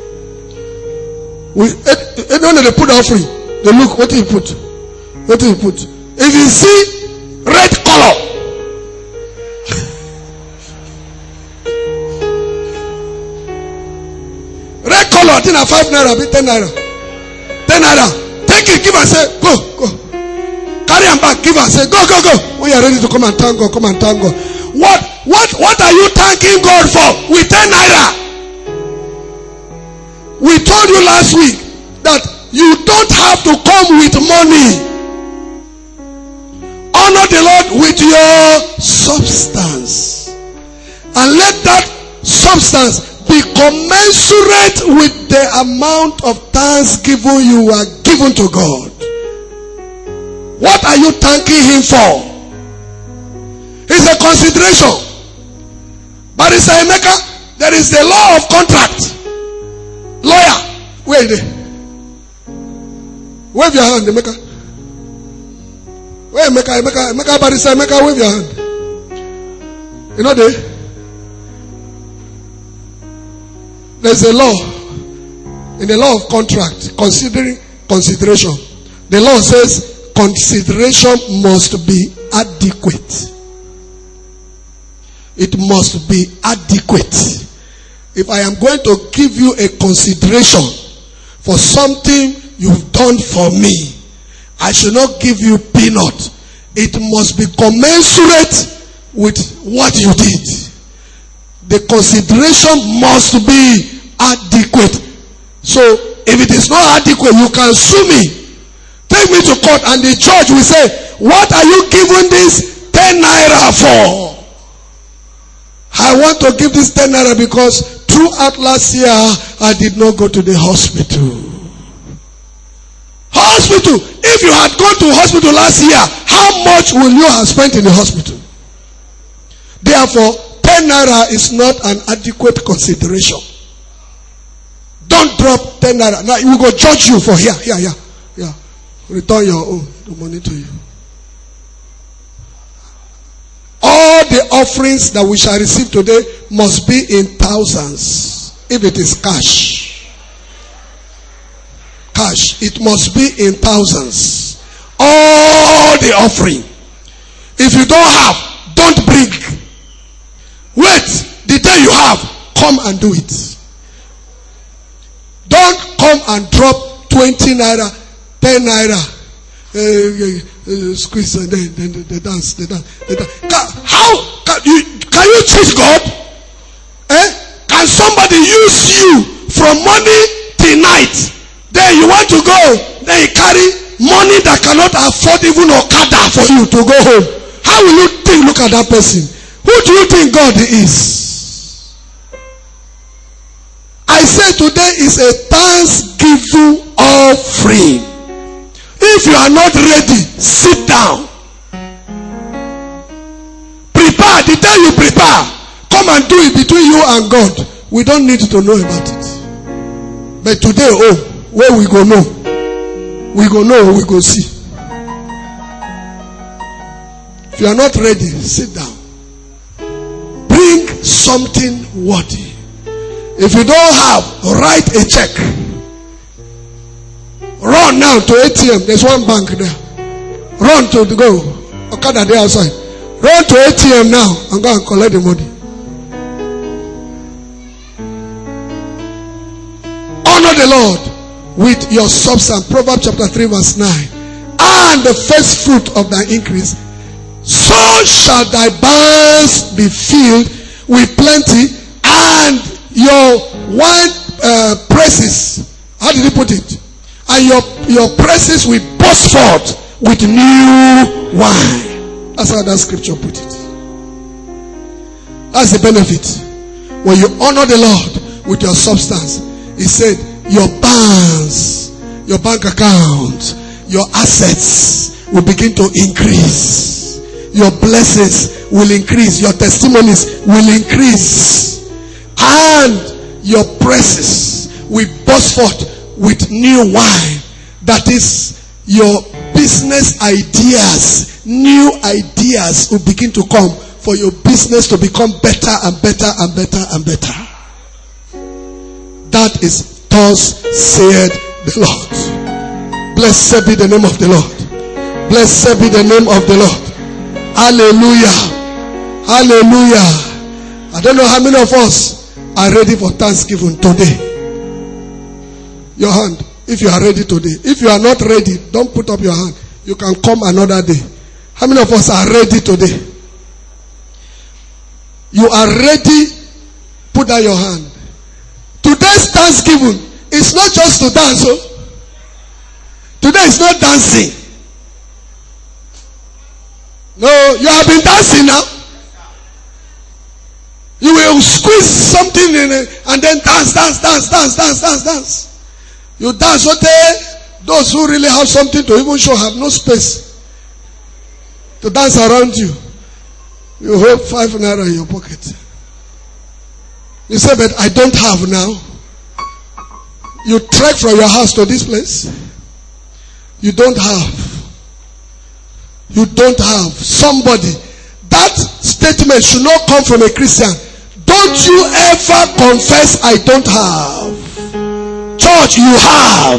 When they put the offering, they look, what do you put? What do you put? If you see red color, red color, I think 5 naira, be 10 naira. 10 naira. Take it, give and say, go. Carry him back, give and say, go. When you are ready to come and thank God, come and thank God. What are you thanking God for with 10 naira? We told you last week that you don't have to come with money. Honor the Lord with your substance. And let that substance be commensurate with the amount of thanksgiving you are given to God. What are you thanking him for? It's a consideration. But it's a maker. There is the law of contract. Lawyer. Where is it? Wave your hand, the maker. Where maker, but it's a maker, wave your hand. You know there's a law. In the law of contract, consideration. The law says consideration must be adequate. It must be adequate. If I am going to give you a consideration for something you've done for me, I should not give you peanut. It must be commensurate with what you did. The consideration must be adequate. So, if it is not adequate, you can sue me. Take me to court and the judge will say, what are you giving this 10 naira for? I want to give this 10 naira because throughout last year, I did not go to the hospital. Hospital! If you had gone to hospital last year, how much will you have spent in the hospital? Therefore, 10 naira is not an adequate consideration. Don't drop 10 naira. Now, we will go judge you for here. Return your own the money to you. All the offerings that we shall receive today must be in thousands. If it is cash, it must be in thousands. All the offering. If you don't have, don't bring. Wait, the day you have, come and do it. Don't come and drop 20 naira, 10 naira. Squeeze and then they dance. How can you cheat God? Can somebody use you from morning till night? Then you want to go, then you carry money that cannot afford even Okada for you to go home. How will you think? Look at that person. Who do you think God is? I I say today is a thanksgiving offering. If you are not ready, sit down. Prepare. The day you prepare, come and do it between you and God. We don't need to know about it. But today, where we go know? We go know, we go see. If you are not ready, sit down. Bring something worthy. If you don't have, write a check. Run now to ATM. There's one bank there. Run to the go. Okada there outside. Run to ATM now and go and collect the money. Honor the Lord with your substance. Proverbs chapter 3 verse 9. And the first fruit of thy increase, so shall thy barns be filled with plenty, and your wine presses. How did he put it? And your presses will burst forth with new wine. That's how that scripture put it. That's the benefit. When you honor the Lord with your substance, he said, your barns, your bank account, your assets will begin to increase. Your blessings will increase. Your testimonies will increase. And your presses will burst forth with new wine. That is, your business ideas, new ideas will begin to come for your business to become better and better and better and better. That is, thus said the Lord. Blessed be the name of the Lord. Blessed be the name of the Lord. Hallelujah. Hallelujah. I don't know how many of us are ready for Thanksgiving today. Your hand, if you are ready today. If you are not ready, don't put up your hand. You can come another day. How many of us are ready today? You are ready? Put down your hand. Today's Thanksgiving is not just to dance. Today is not dancing. No, you have been dancing now. You will squeeze something in it and then dance. You dance, okay? Those who really have something to even show have no space to dance around you. You hold 5 naira in your pocket. You say, but I don't have now. You trek from your house to this place. You don't have. You don't have. Somebody. That statement should not come from a Christian. Don't you ever confess I don't have. Church, you have.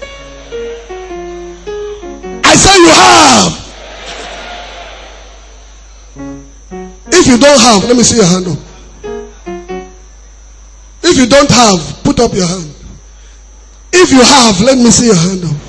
I say you have. If you don't have, let me see your hand up. If you don't have, put up your hand. If you have, let me see your hand up.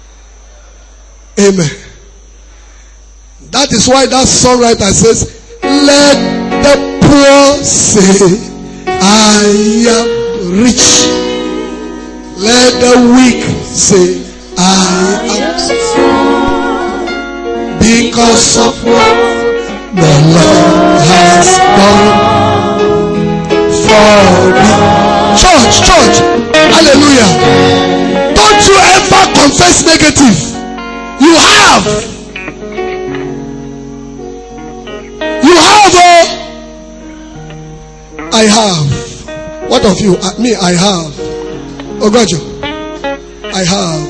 Amen. That is why that songwriter says, let the poor say, I am rich. Let the weak say, I am strong. Because of what the Lord has done for me. Church, hallelujah. Don't you ever confess negative. You have. You have. I have. What of you? Me, I have. Ogajo, I have.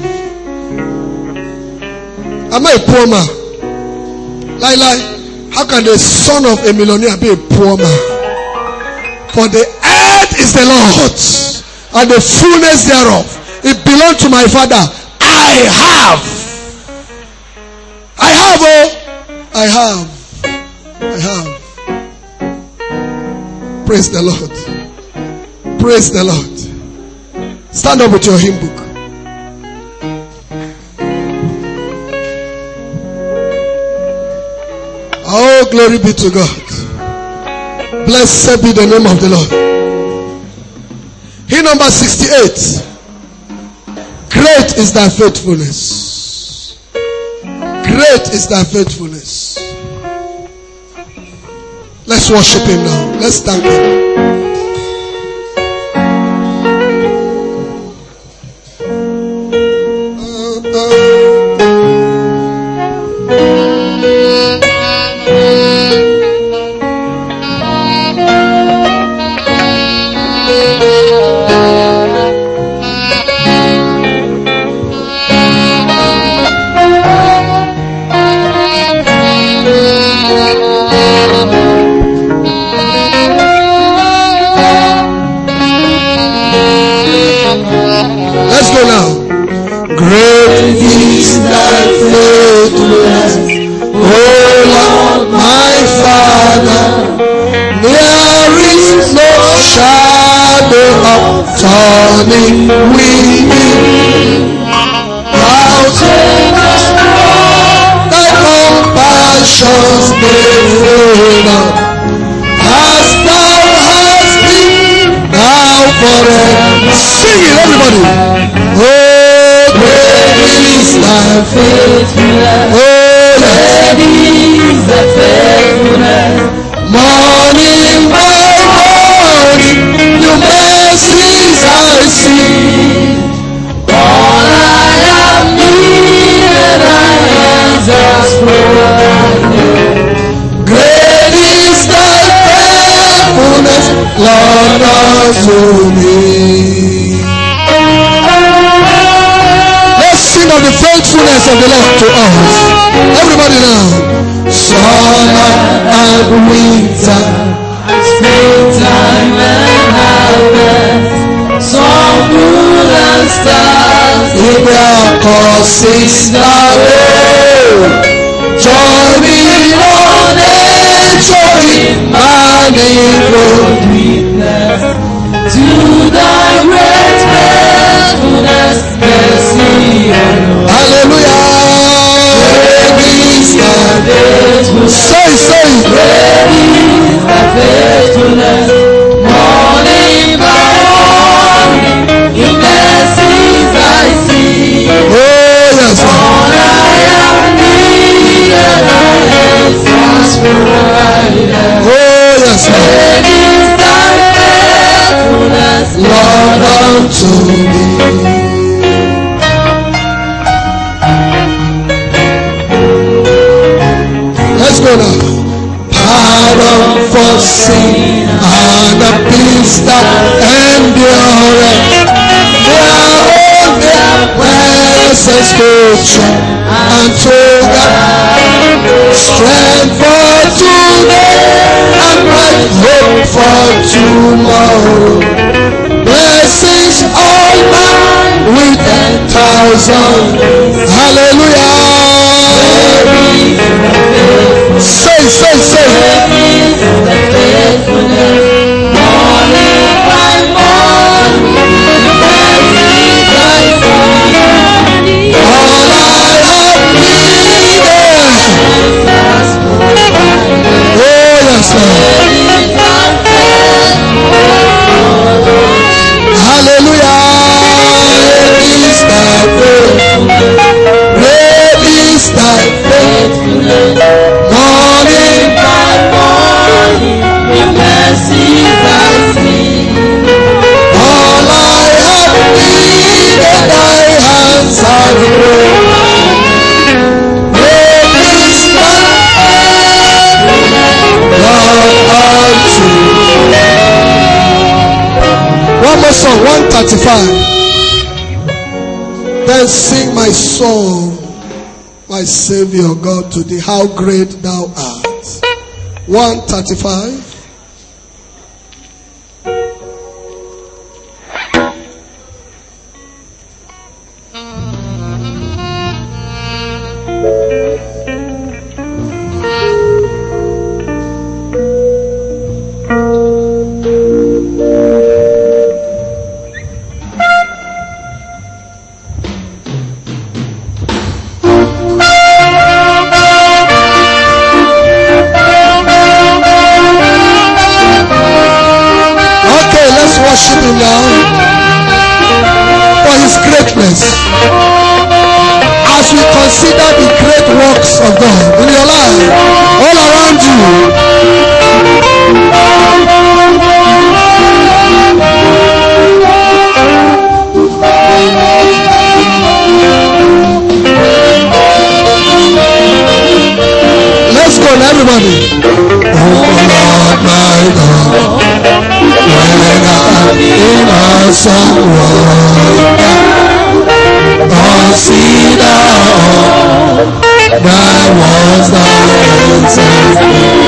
Am I a poor man? Lie. How can the son of a millionaire be a poor man? For the earth is the Lord's, and the fullness thereof. It belongs to my Father. I have. Praise the Lord. Praise the Lord. Stand up with your hymn book. Oh, glory be to God. Blessed be the name of the Lord. Hymn number 68. Great is thy faithfulness. Great is thy faithfulness. Let's worship him now. Let's thank him. morning we how changes thy compassions may fail not. As thou hast been, thou forever. Sing it, everybody. Oh, great is thy faithfulness. Oh, great is thy faithfulness. Morning by morning, your mercies I see. All I have needed, thy hands have provided. Great is thy faithfulness, Lord, unto me. Let's sing of the faithfulness of the Lord to us. Everybody now. Summer and winter, springtime and harvest, sun, moon and stars, in their courses away. Joining on nature in manifold witness to thy great faithfulness, mercy and hallelujah. Say, great is thy faithfulness, morning by morning, your mercies I see. Oh yes, all I have needed, thy hands has provided. Oh yes, great is thy faithfulness, Lord, unto me. Let's go now. Pardon for sin and a peace that endureth. Their own their presence scripture and together. Strength for today and bright hope for tomorrow. Blessings all mine with 10,000. Hallelujah. Say. Great is thy faithfulness, morning by morning, mercies I see. All I have needed, oh yes, Lord. Hallelujah. Great is thy faithfulness. Morning by morning, your mercies I see. All I have needed, thy hands have provided. Great is thy faithfulness, Lord, unto me. One more song, 135. Then sing my song, my Savior God, to thee, how great thou art. 135. Worship him now for his greatness. As we consider the great works of God in your life, all around you. Let's go, everybody. Oh Lord, my God. In awesome wonder, consider all thy words, thy answers.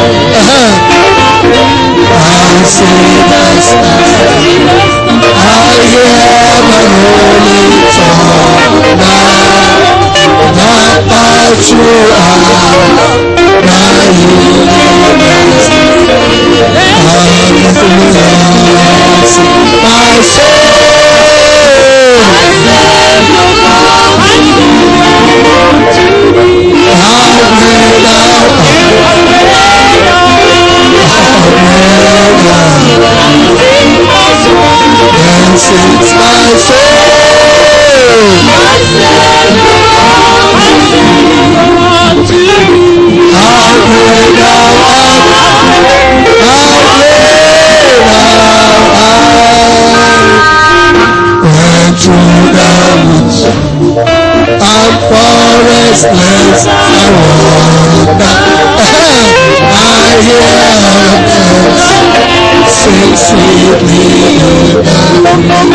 I see the stars, I hear the holy tongue, that by true eye, thy universe, hallelujah. My soul I hear them sing sweetly in the wind.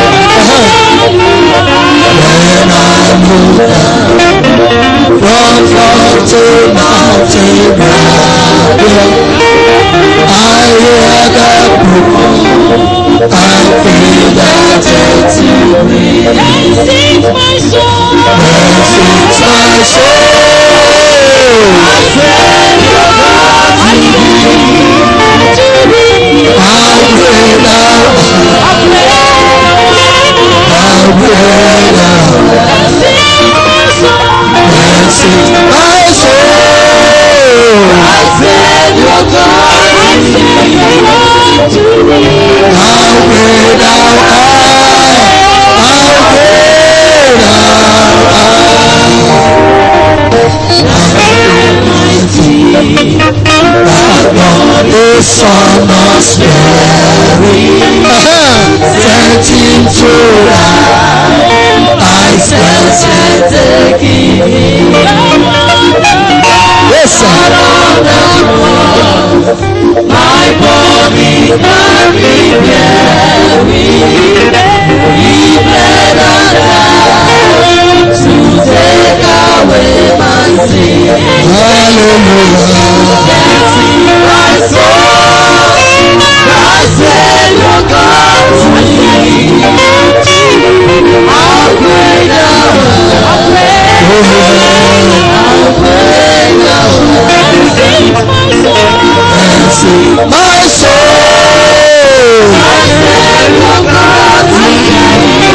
When I look from floor to mountain ground, I hear the brook, I feel that gentle breeze. Then sings my soul. Then sings my soul. I said your God to me. How great thou art. How great thou art. Then sings my soul. I said your God to me. How great thou art. How great thou Almighty, art. God is Son of Mary, sent him to die. I stand taking yes, sir. my body carry he bled and died to take away my sin. Hallelujah. My soul, I said your God to me. How great thou art. How great thou art. My soul. I said your God to me.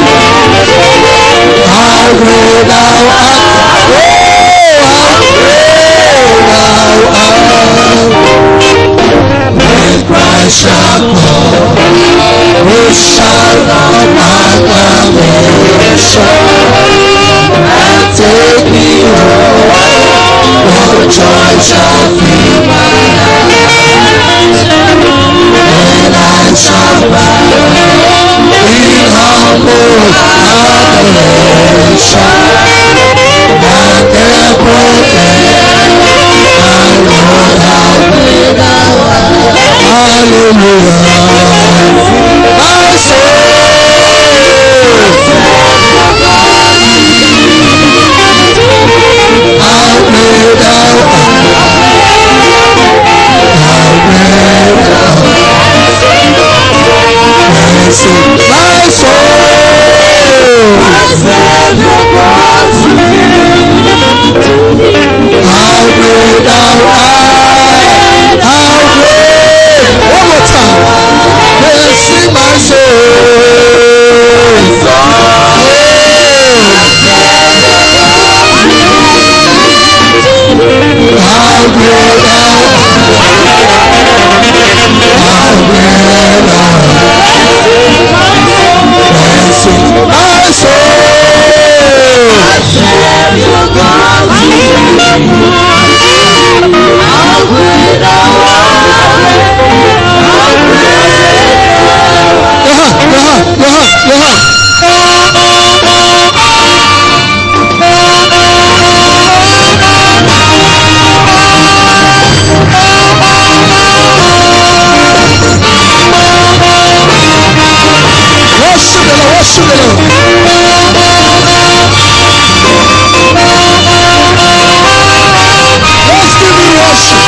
How great thou art. Oh, how great thou art. When Christ shall come, we shall not acclamation and take me home. What joy shall fill my heart when I shall bow in humble adoration and their proclaim, my Lord, how great thou art. Hallelujah. My soul. How great thou art. How great thou art. Sing my soul. How great thou art. How great. One more time. Then sing my soul. How great thou art. How great thou art. Then sing my soul. Worship the Lord, worship the Lord. Let's give him worship.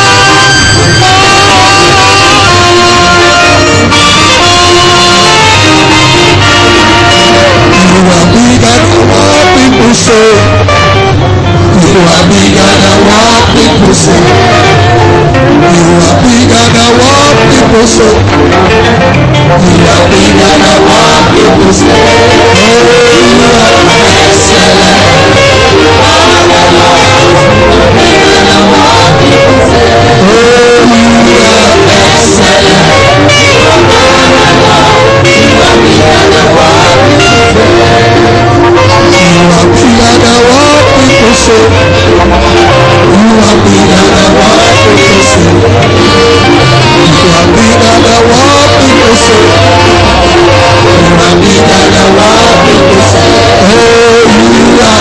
You are bigger than what people say. You are bigger than what people say. You are bigger than what people say. You are bigger than what people say. Oh, you are excellent. Bigger than what people say. Oh, you are excellent. You are bigger than what people say. You are bigger than what people say. You are bigger than what people say. You are bigger than what people say. You are bigger than what people say. Oh, you are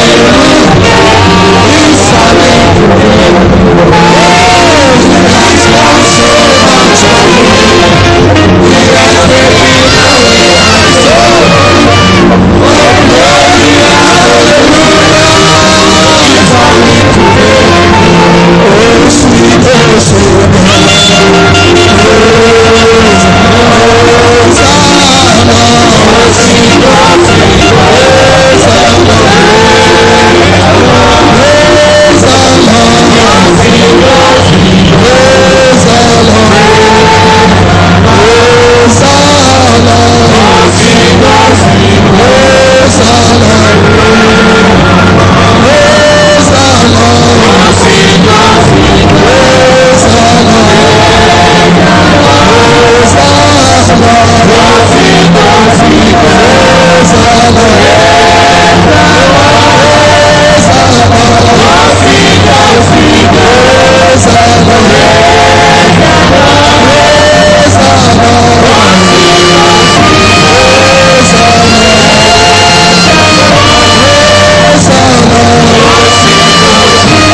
Praise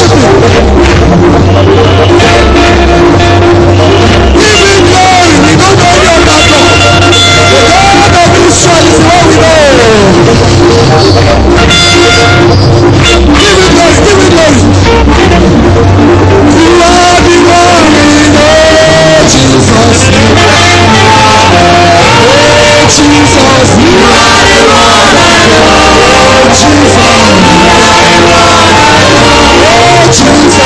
Worship him. Give him glory. We don't know any other God. The God of Israel is what we know. Give him glory. Give him glory. You are the one we know, Jesus. Jesus, you are the one I know. Jesus, oh Jesus,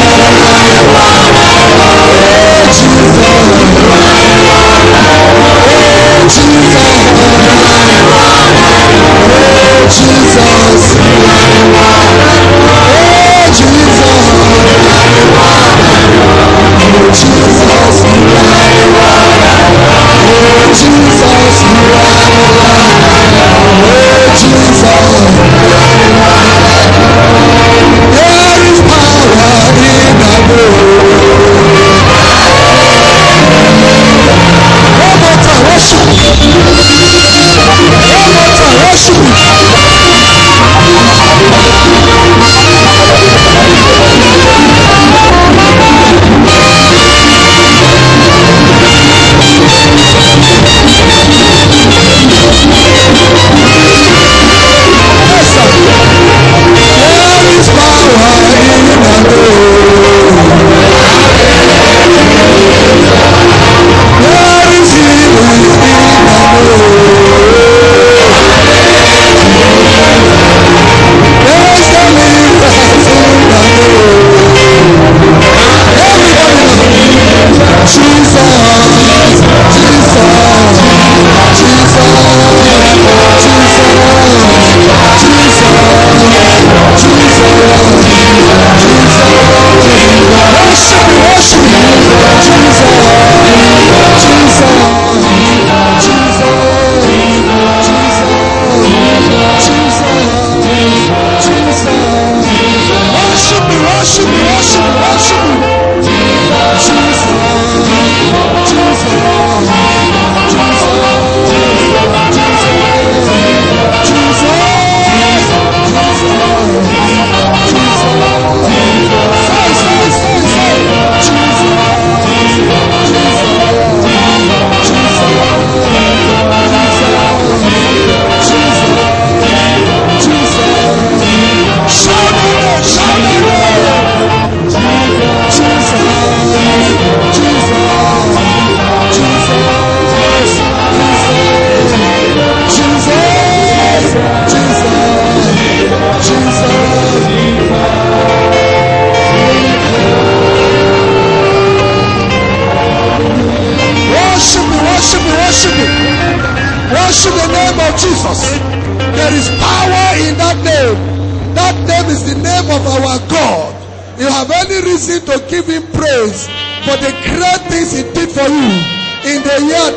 Worship the name of Jesus. There is power in that name. That name is the name of our God. You have any reason to give him praise for the great things he did for you in the year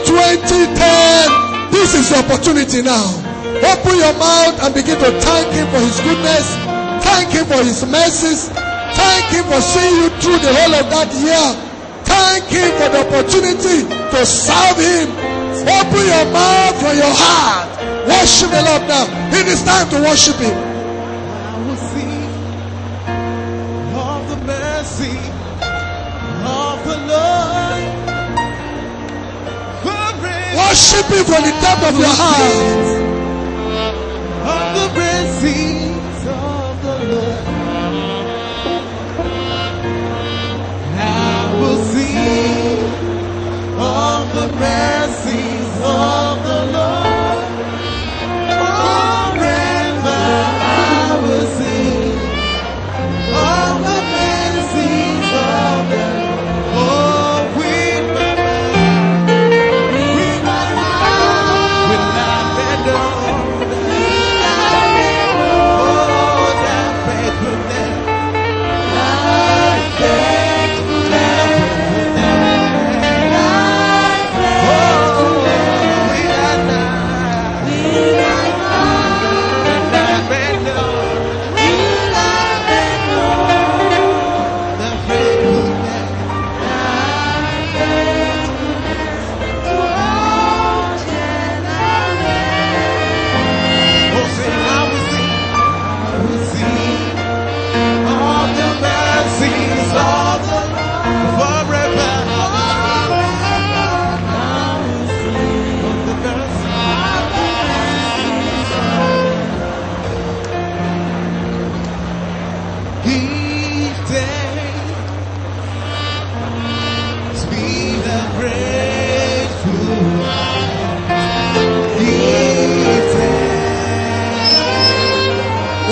2010. This is the opportunity now. Open your mouth and begin to thank him for his goodness. Thank him for his mercies. Thank him for seeing you through the whole of that year. Thank him for the opportunity to serve him. Open your mouth from your heart. Worship the Lord now. It is time to worship him. I will sing of the mercy of the Lord. Worship him from the depth of your heart. Of the mercies of the Lord. I will sing of the mercies of the Lord. Forever I will sing of the mercies of the Lord. Oh, with my heart, will not let go.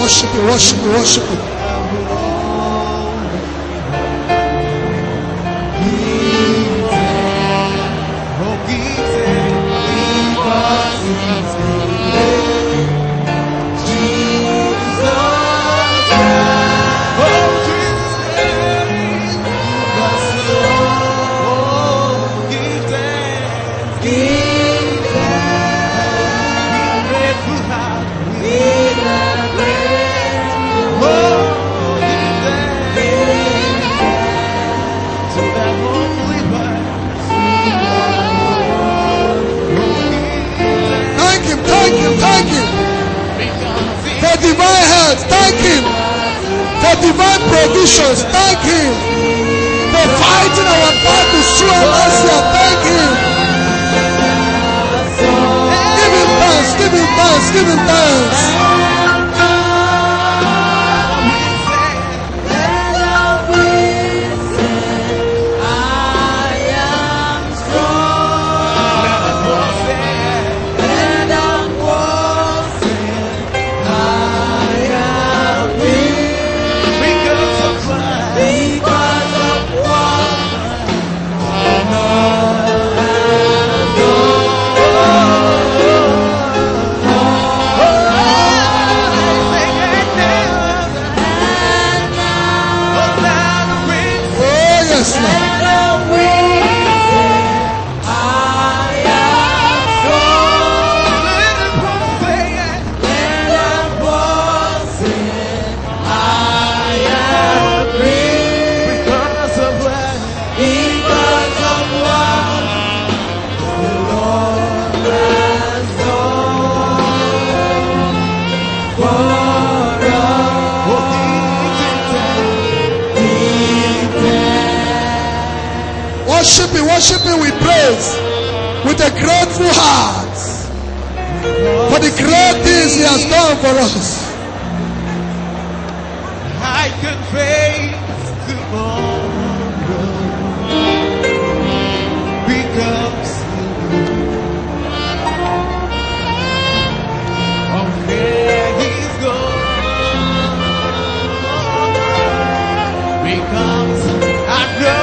worship Him, worship Him, worship Him. Divine health, thank Him. For divine provisions, thank Him. For fighting our battles through our last year, thank Him. Give Him thanks, give Him thanks, give Him thanks. Worship Him with praise, with a grateful heart for the great things He has done for us. I can face tomorrow because of where He's gone, because I know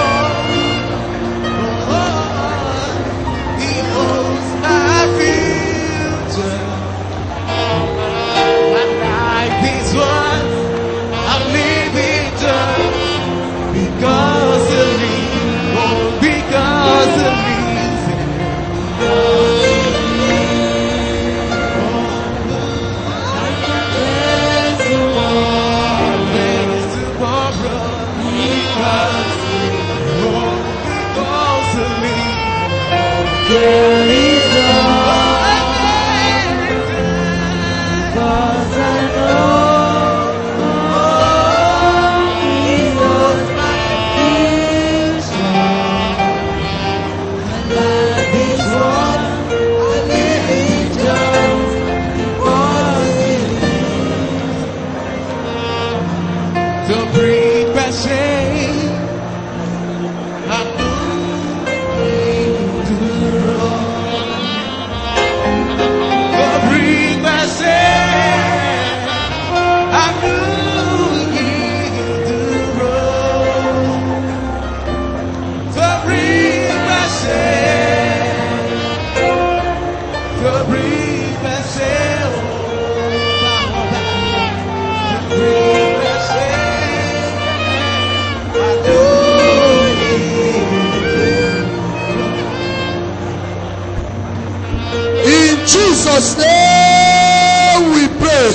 Jesus' name we pray.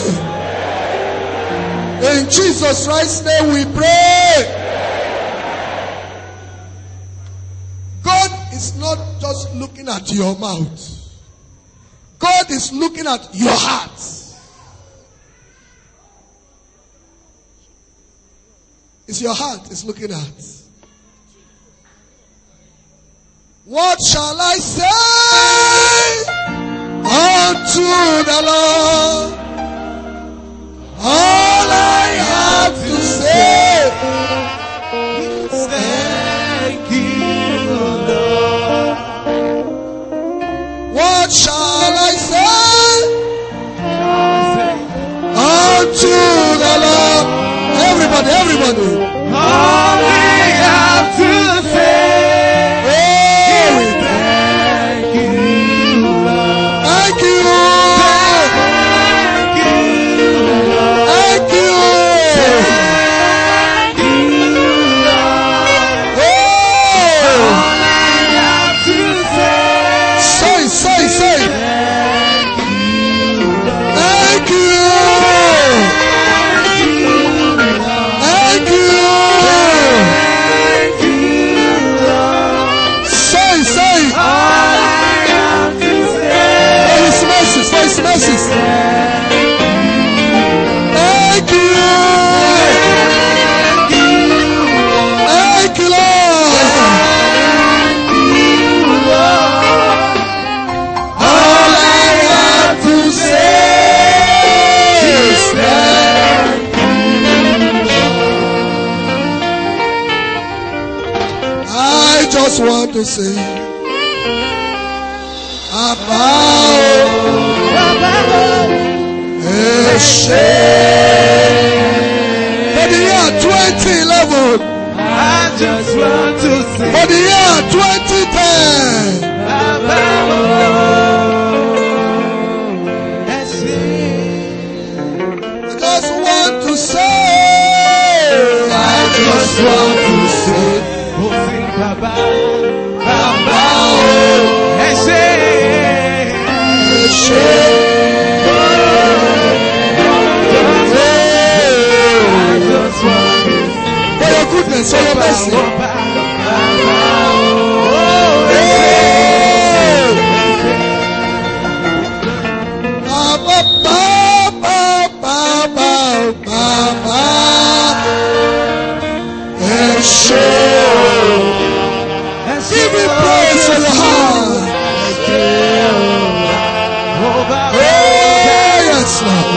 In Jesus Christ's name we pray. God is not just looking at your mouth. God is looking at your heart. It's your heart He's looking at. What shall I say unto the Lord? All I have to say is thank you, Lord. What shall I say unto just want to say, Abba, for the year 2011, I just want to say, for the year 2010, I just want to say, I just want to say, oh, sing Baba, Baba, oh, Eshe. For your goodness, for your mercy. Give me praise for your heart. Yes, Lord.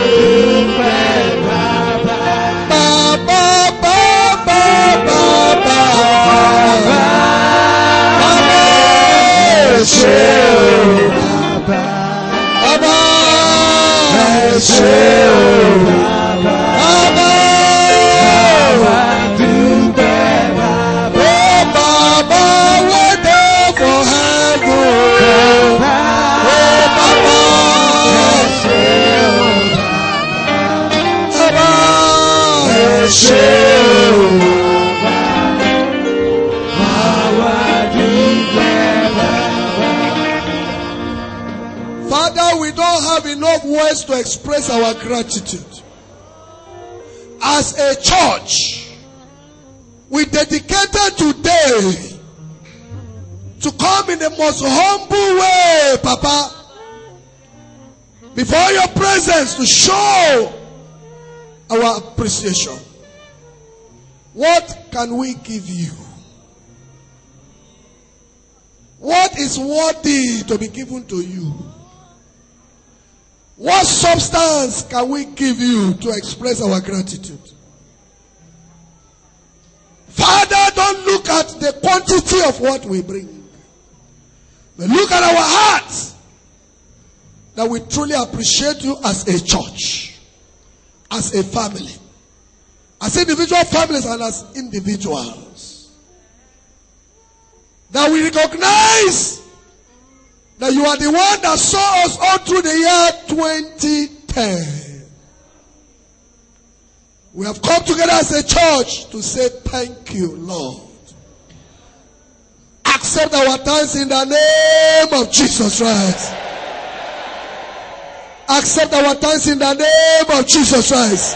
Father, we don't have enough words to express our gratitude. As a church, we dedicated today to come in the most humble way, Papa, before your presence to show our appreciation. What can we give you? What is worthy to be given to you? What substance can we give you to express our gratitude? Father, don't look at the quantity of what we bring, but look at our hearts, that we truly appreciate you as a church, as a family, as individual families and as individuals. That we recognize that you are the one that saw us all through the year 2010. We have come together as a church to say thank you, Lord. Accept our thanks in the name of Jesus Christ. Accept our thanks in the name of Jesus Christ.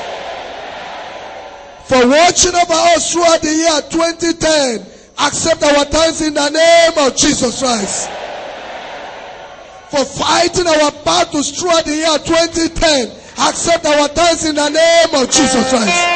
For watching over us throughout the year 2010, accept our thanks in the name of Jesus Christ. For fighting our battles throughout the year 2010, accept our thanks in the name of Jesus Christ.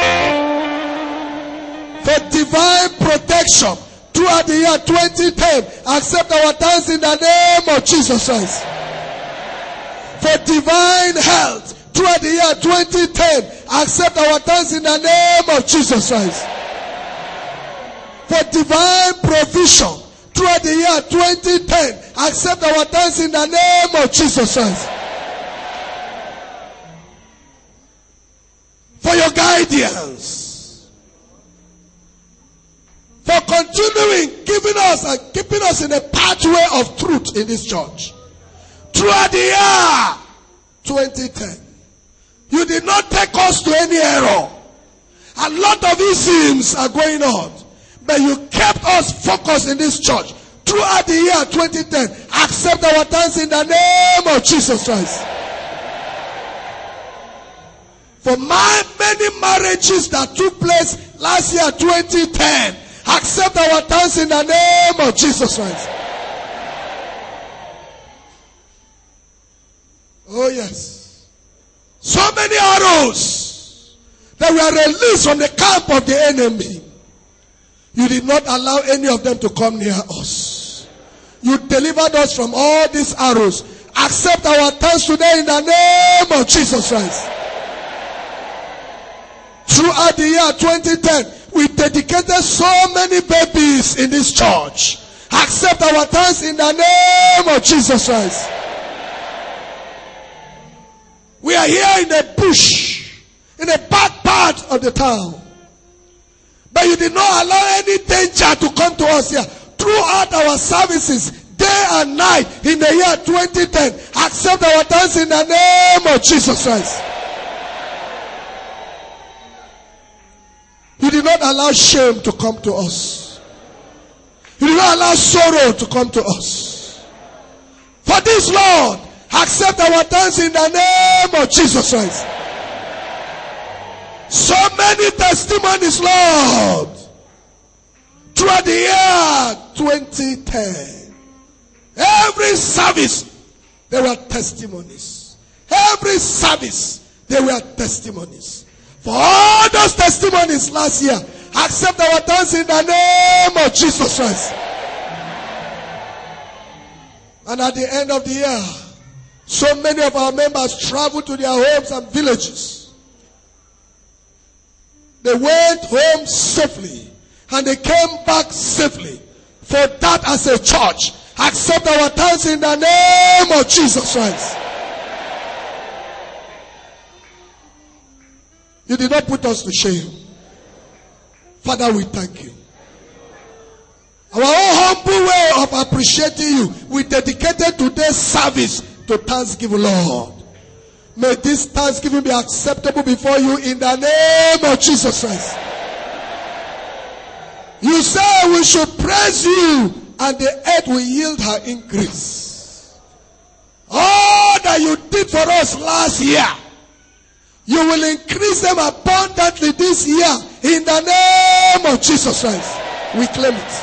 For divine protection throughout the year 2010, accept our thanks in the name of Jesus Christ. For divine health throughout the year 2010, accept our thanks in the name of Jesus Christ. For divine provision throughout the year 2010, accept our thanks in the name of Jesus Christ. For your guidance, for continuing giving us and keeping us in a pathway of truth in this church throughout the year 2010. You did not take us to any error. A lot of isms are going on, but you kept us focused in this church throughout the year 2010. Accept our thanks in the name of Jesus Christ. For many marriages that took place last year 2010, accept our thanks in the name of Jesus Christ. Oh yes. So many arrows that were released from the camp of the enemy. You did not allow any of them to come near us. You delivered us from all these arrows. Accept our thanks today in the name of Jesus Christ. Throughout the year 2010, We dedicated so many babies in this church. Accept our thanks in the name of Jesus Christ. We are here in the bush, in the back part of the town. But you did not allow any danger to come to us here. Throughout our services, day and night, in the year 2010, accept our thanks in the name of Jesus Christ. You did not allow shame to come to us. You did not allow sorrow to come to us. For this, Lord, accept our thanks in the name of Jesus Christ. So many testimonies, Lord, throughout the year 2010. Every service, there were testimonies. Every service, there were testimonies. For all those testimonies last year, accept our thanks in the name of Jesus Christ. And at the end of the year, so many of our members traveled to their homes and villages. They went home safely and they came back safely. For that, as a church, accept our thanks in the name of Jesus Christ. You did not put us to shame. Father, we thank you. Our own humble way of appreciating you, we dedicated today's service to thanksgiving, Lord. May this thanksgiving be acceptable before you in the name of Jesus Christ. You say we should praise you and the earth will yield her increase. All that you did for us last year, you will increase them abundantly this year in the name of Jesus Christ. We claim it.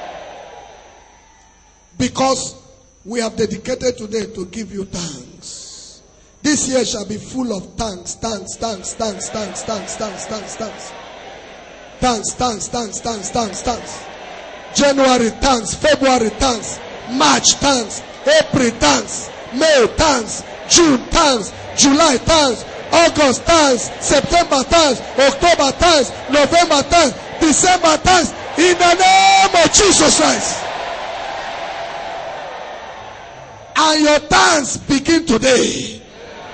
Because we have dedicated today to give you thanks. This year shall be full of thanks, thanks, thanks, thanks, thanks, thanks, thanks, thanks, thanks. Thanks, thanks, thanks, thanks, thanks, thanks. January thanks, February thanks, March thanks, April thanks, May thanks, June thanks, July thanks, August thanks, September thanks, October thanks, November thanks, December thanks, in the name of Jesus Christ. And your thanks begin today.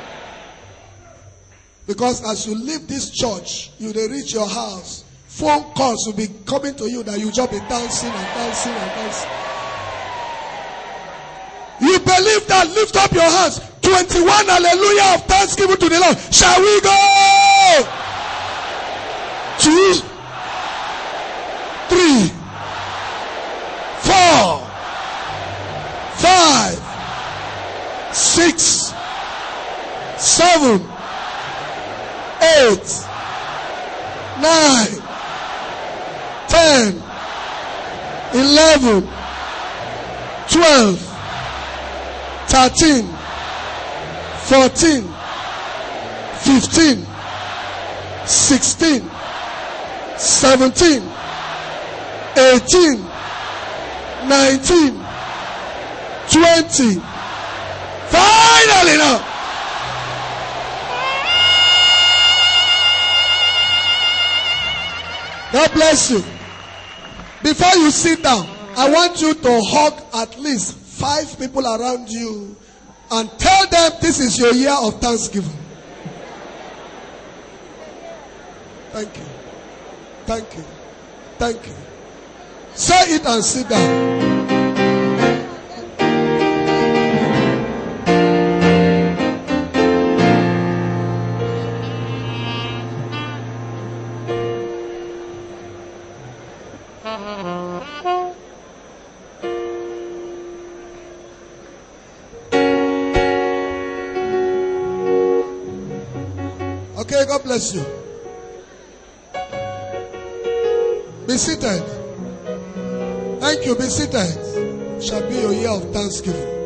Because as you leave this church, you will reach your house. Phone calls will be coming to you that you just be dancing and dancing and dancing. You believe that? Lift up your hands. 21 hallelujah of thanksgiving to the Lord. Shall we go? 2, 3, 4, 5, 6, 7, 8, 9, 10, 11, 12, 13, 14, 15, 16, 17, 18, 19, 20. Finally now. God bless you. Before you sit down, I want you to hug at least 5 people around you and tell them this is your year of thanksgiving. Thank you. Thank you. Thank you. Say it and sit down. Okay, God bless you. Be seated. Thank you. Be seated. Shall be your year of thanksgiving.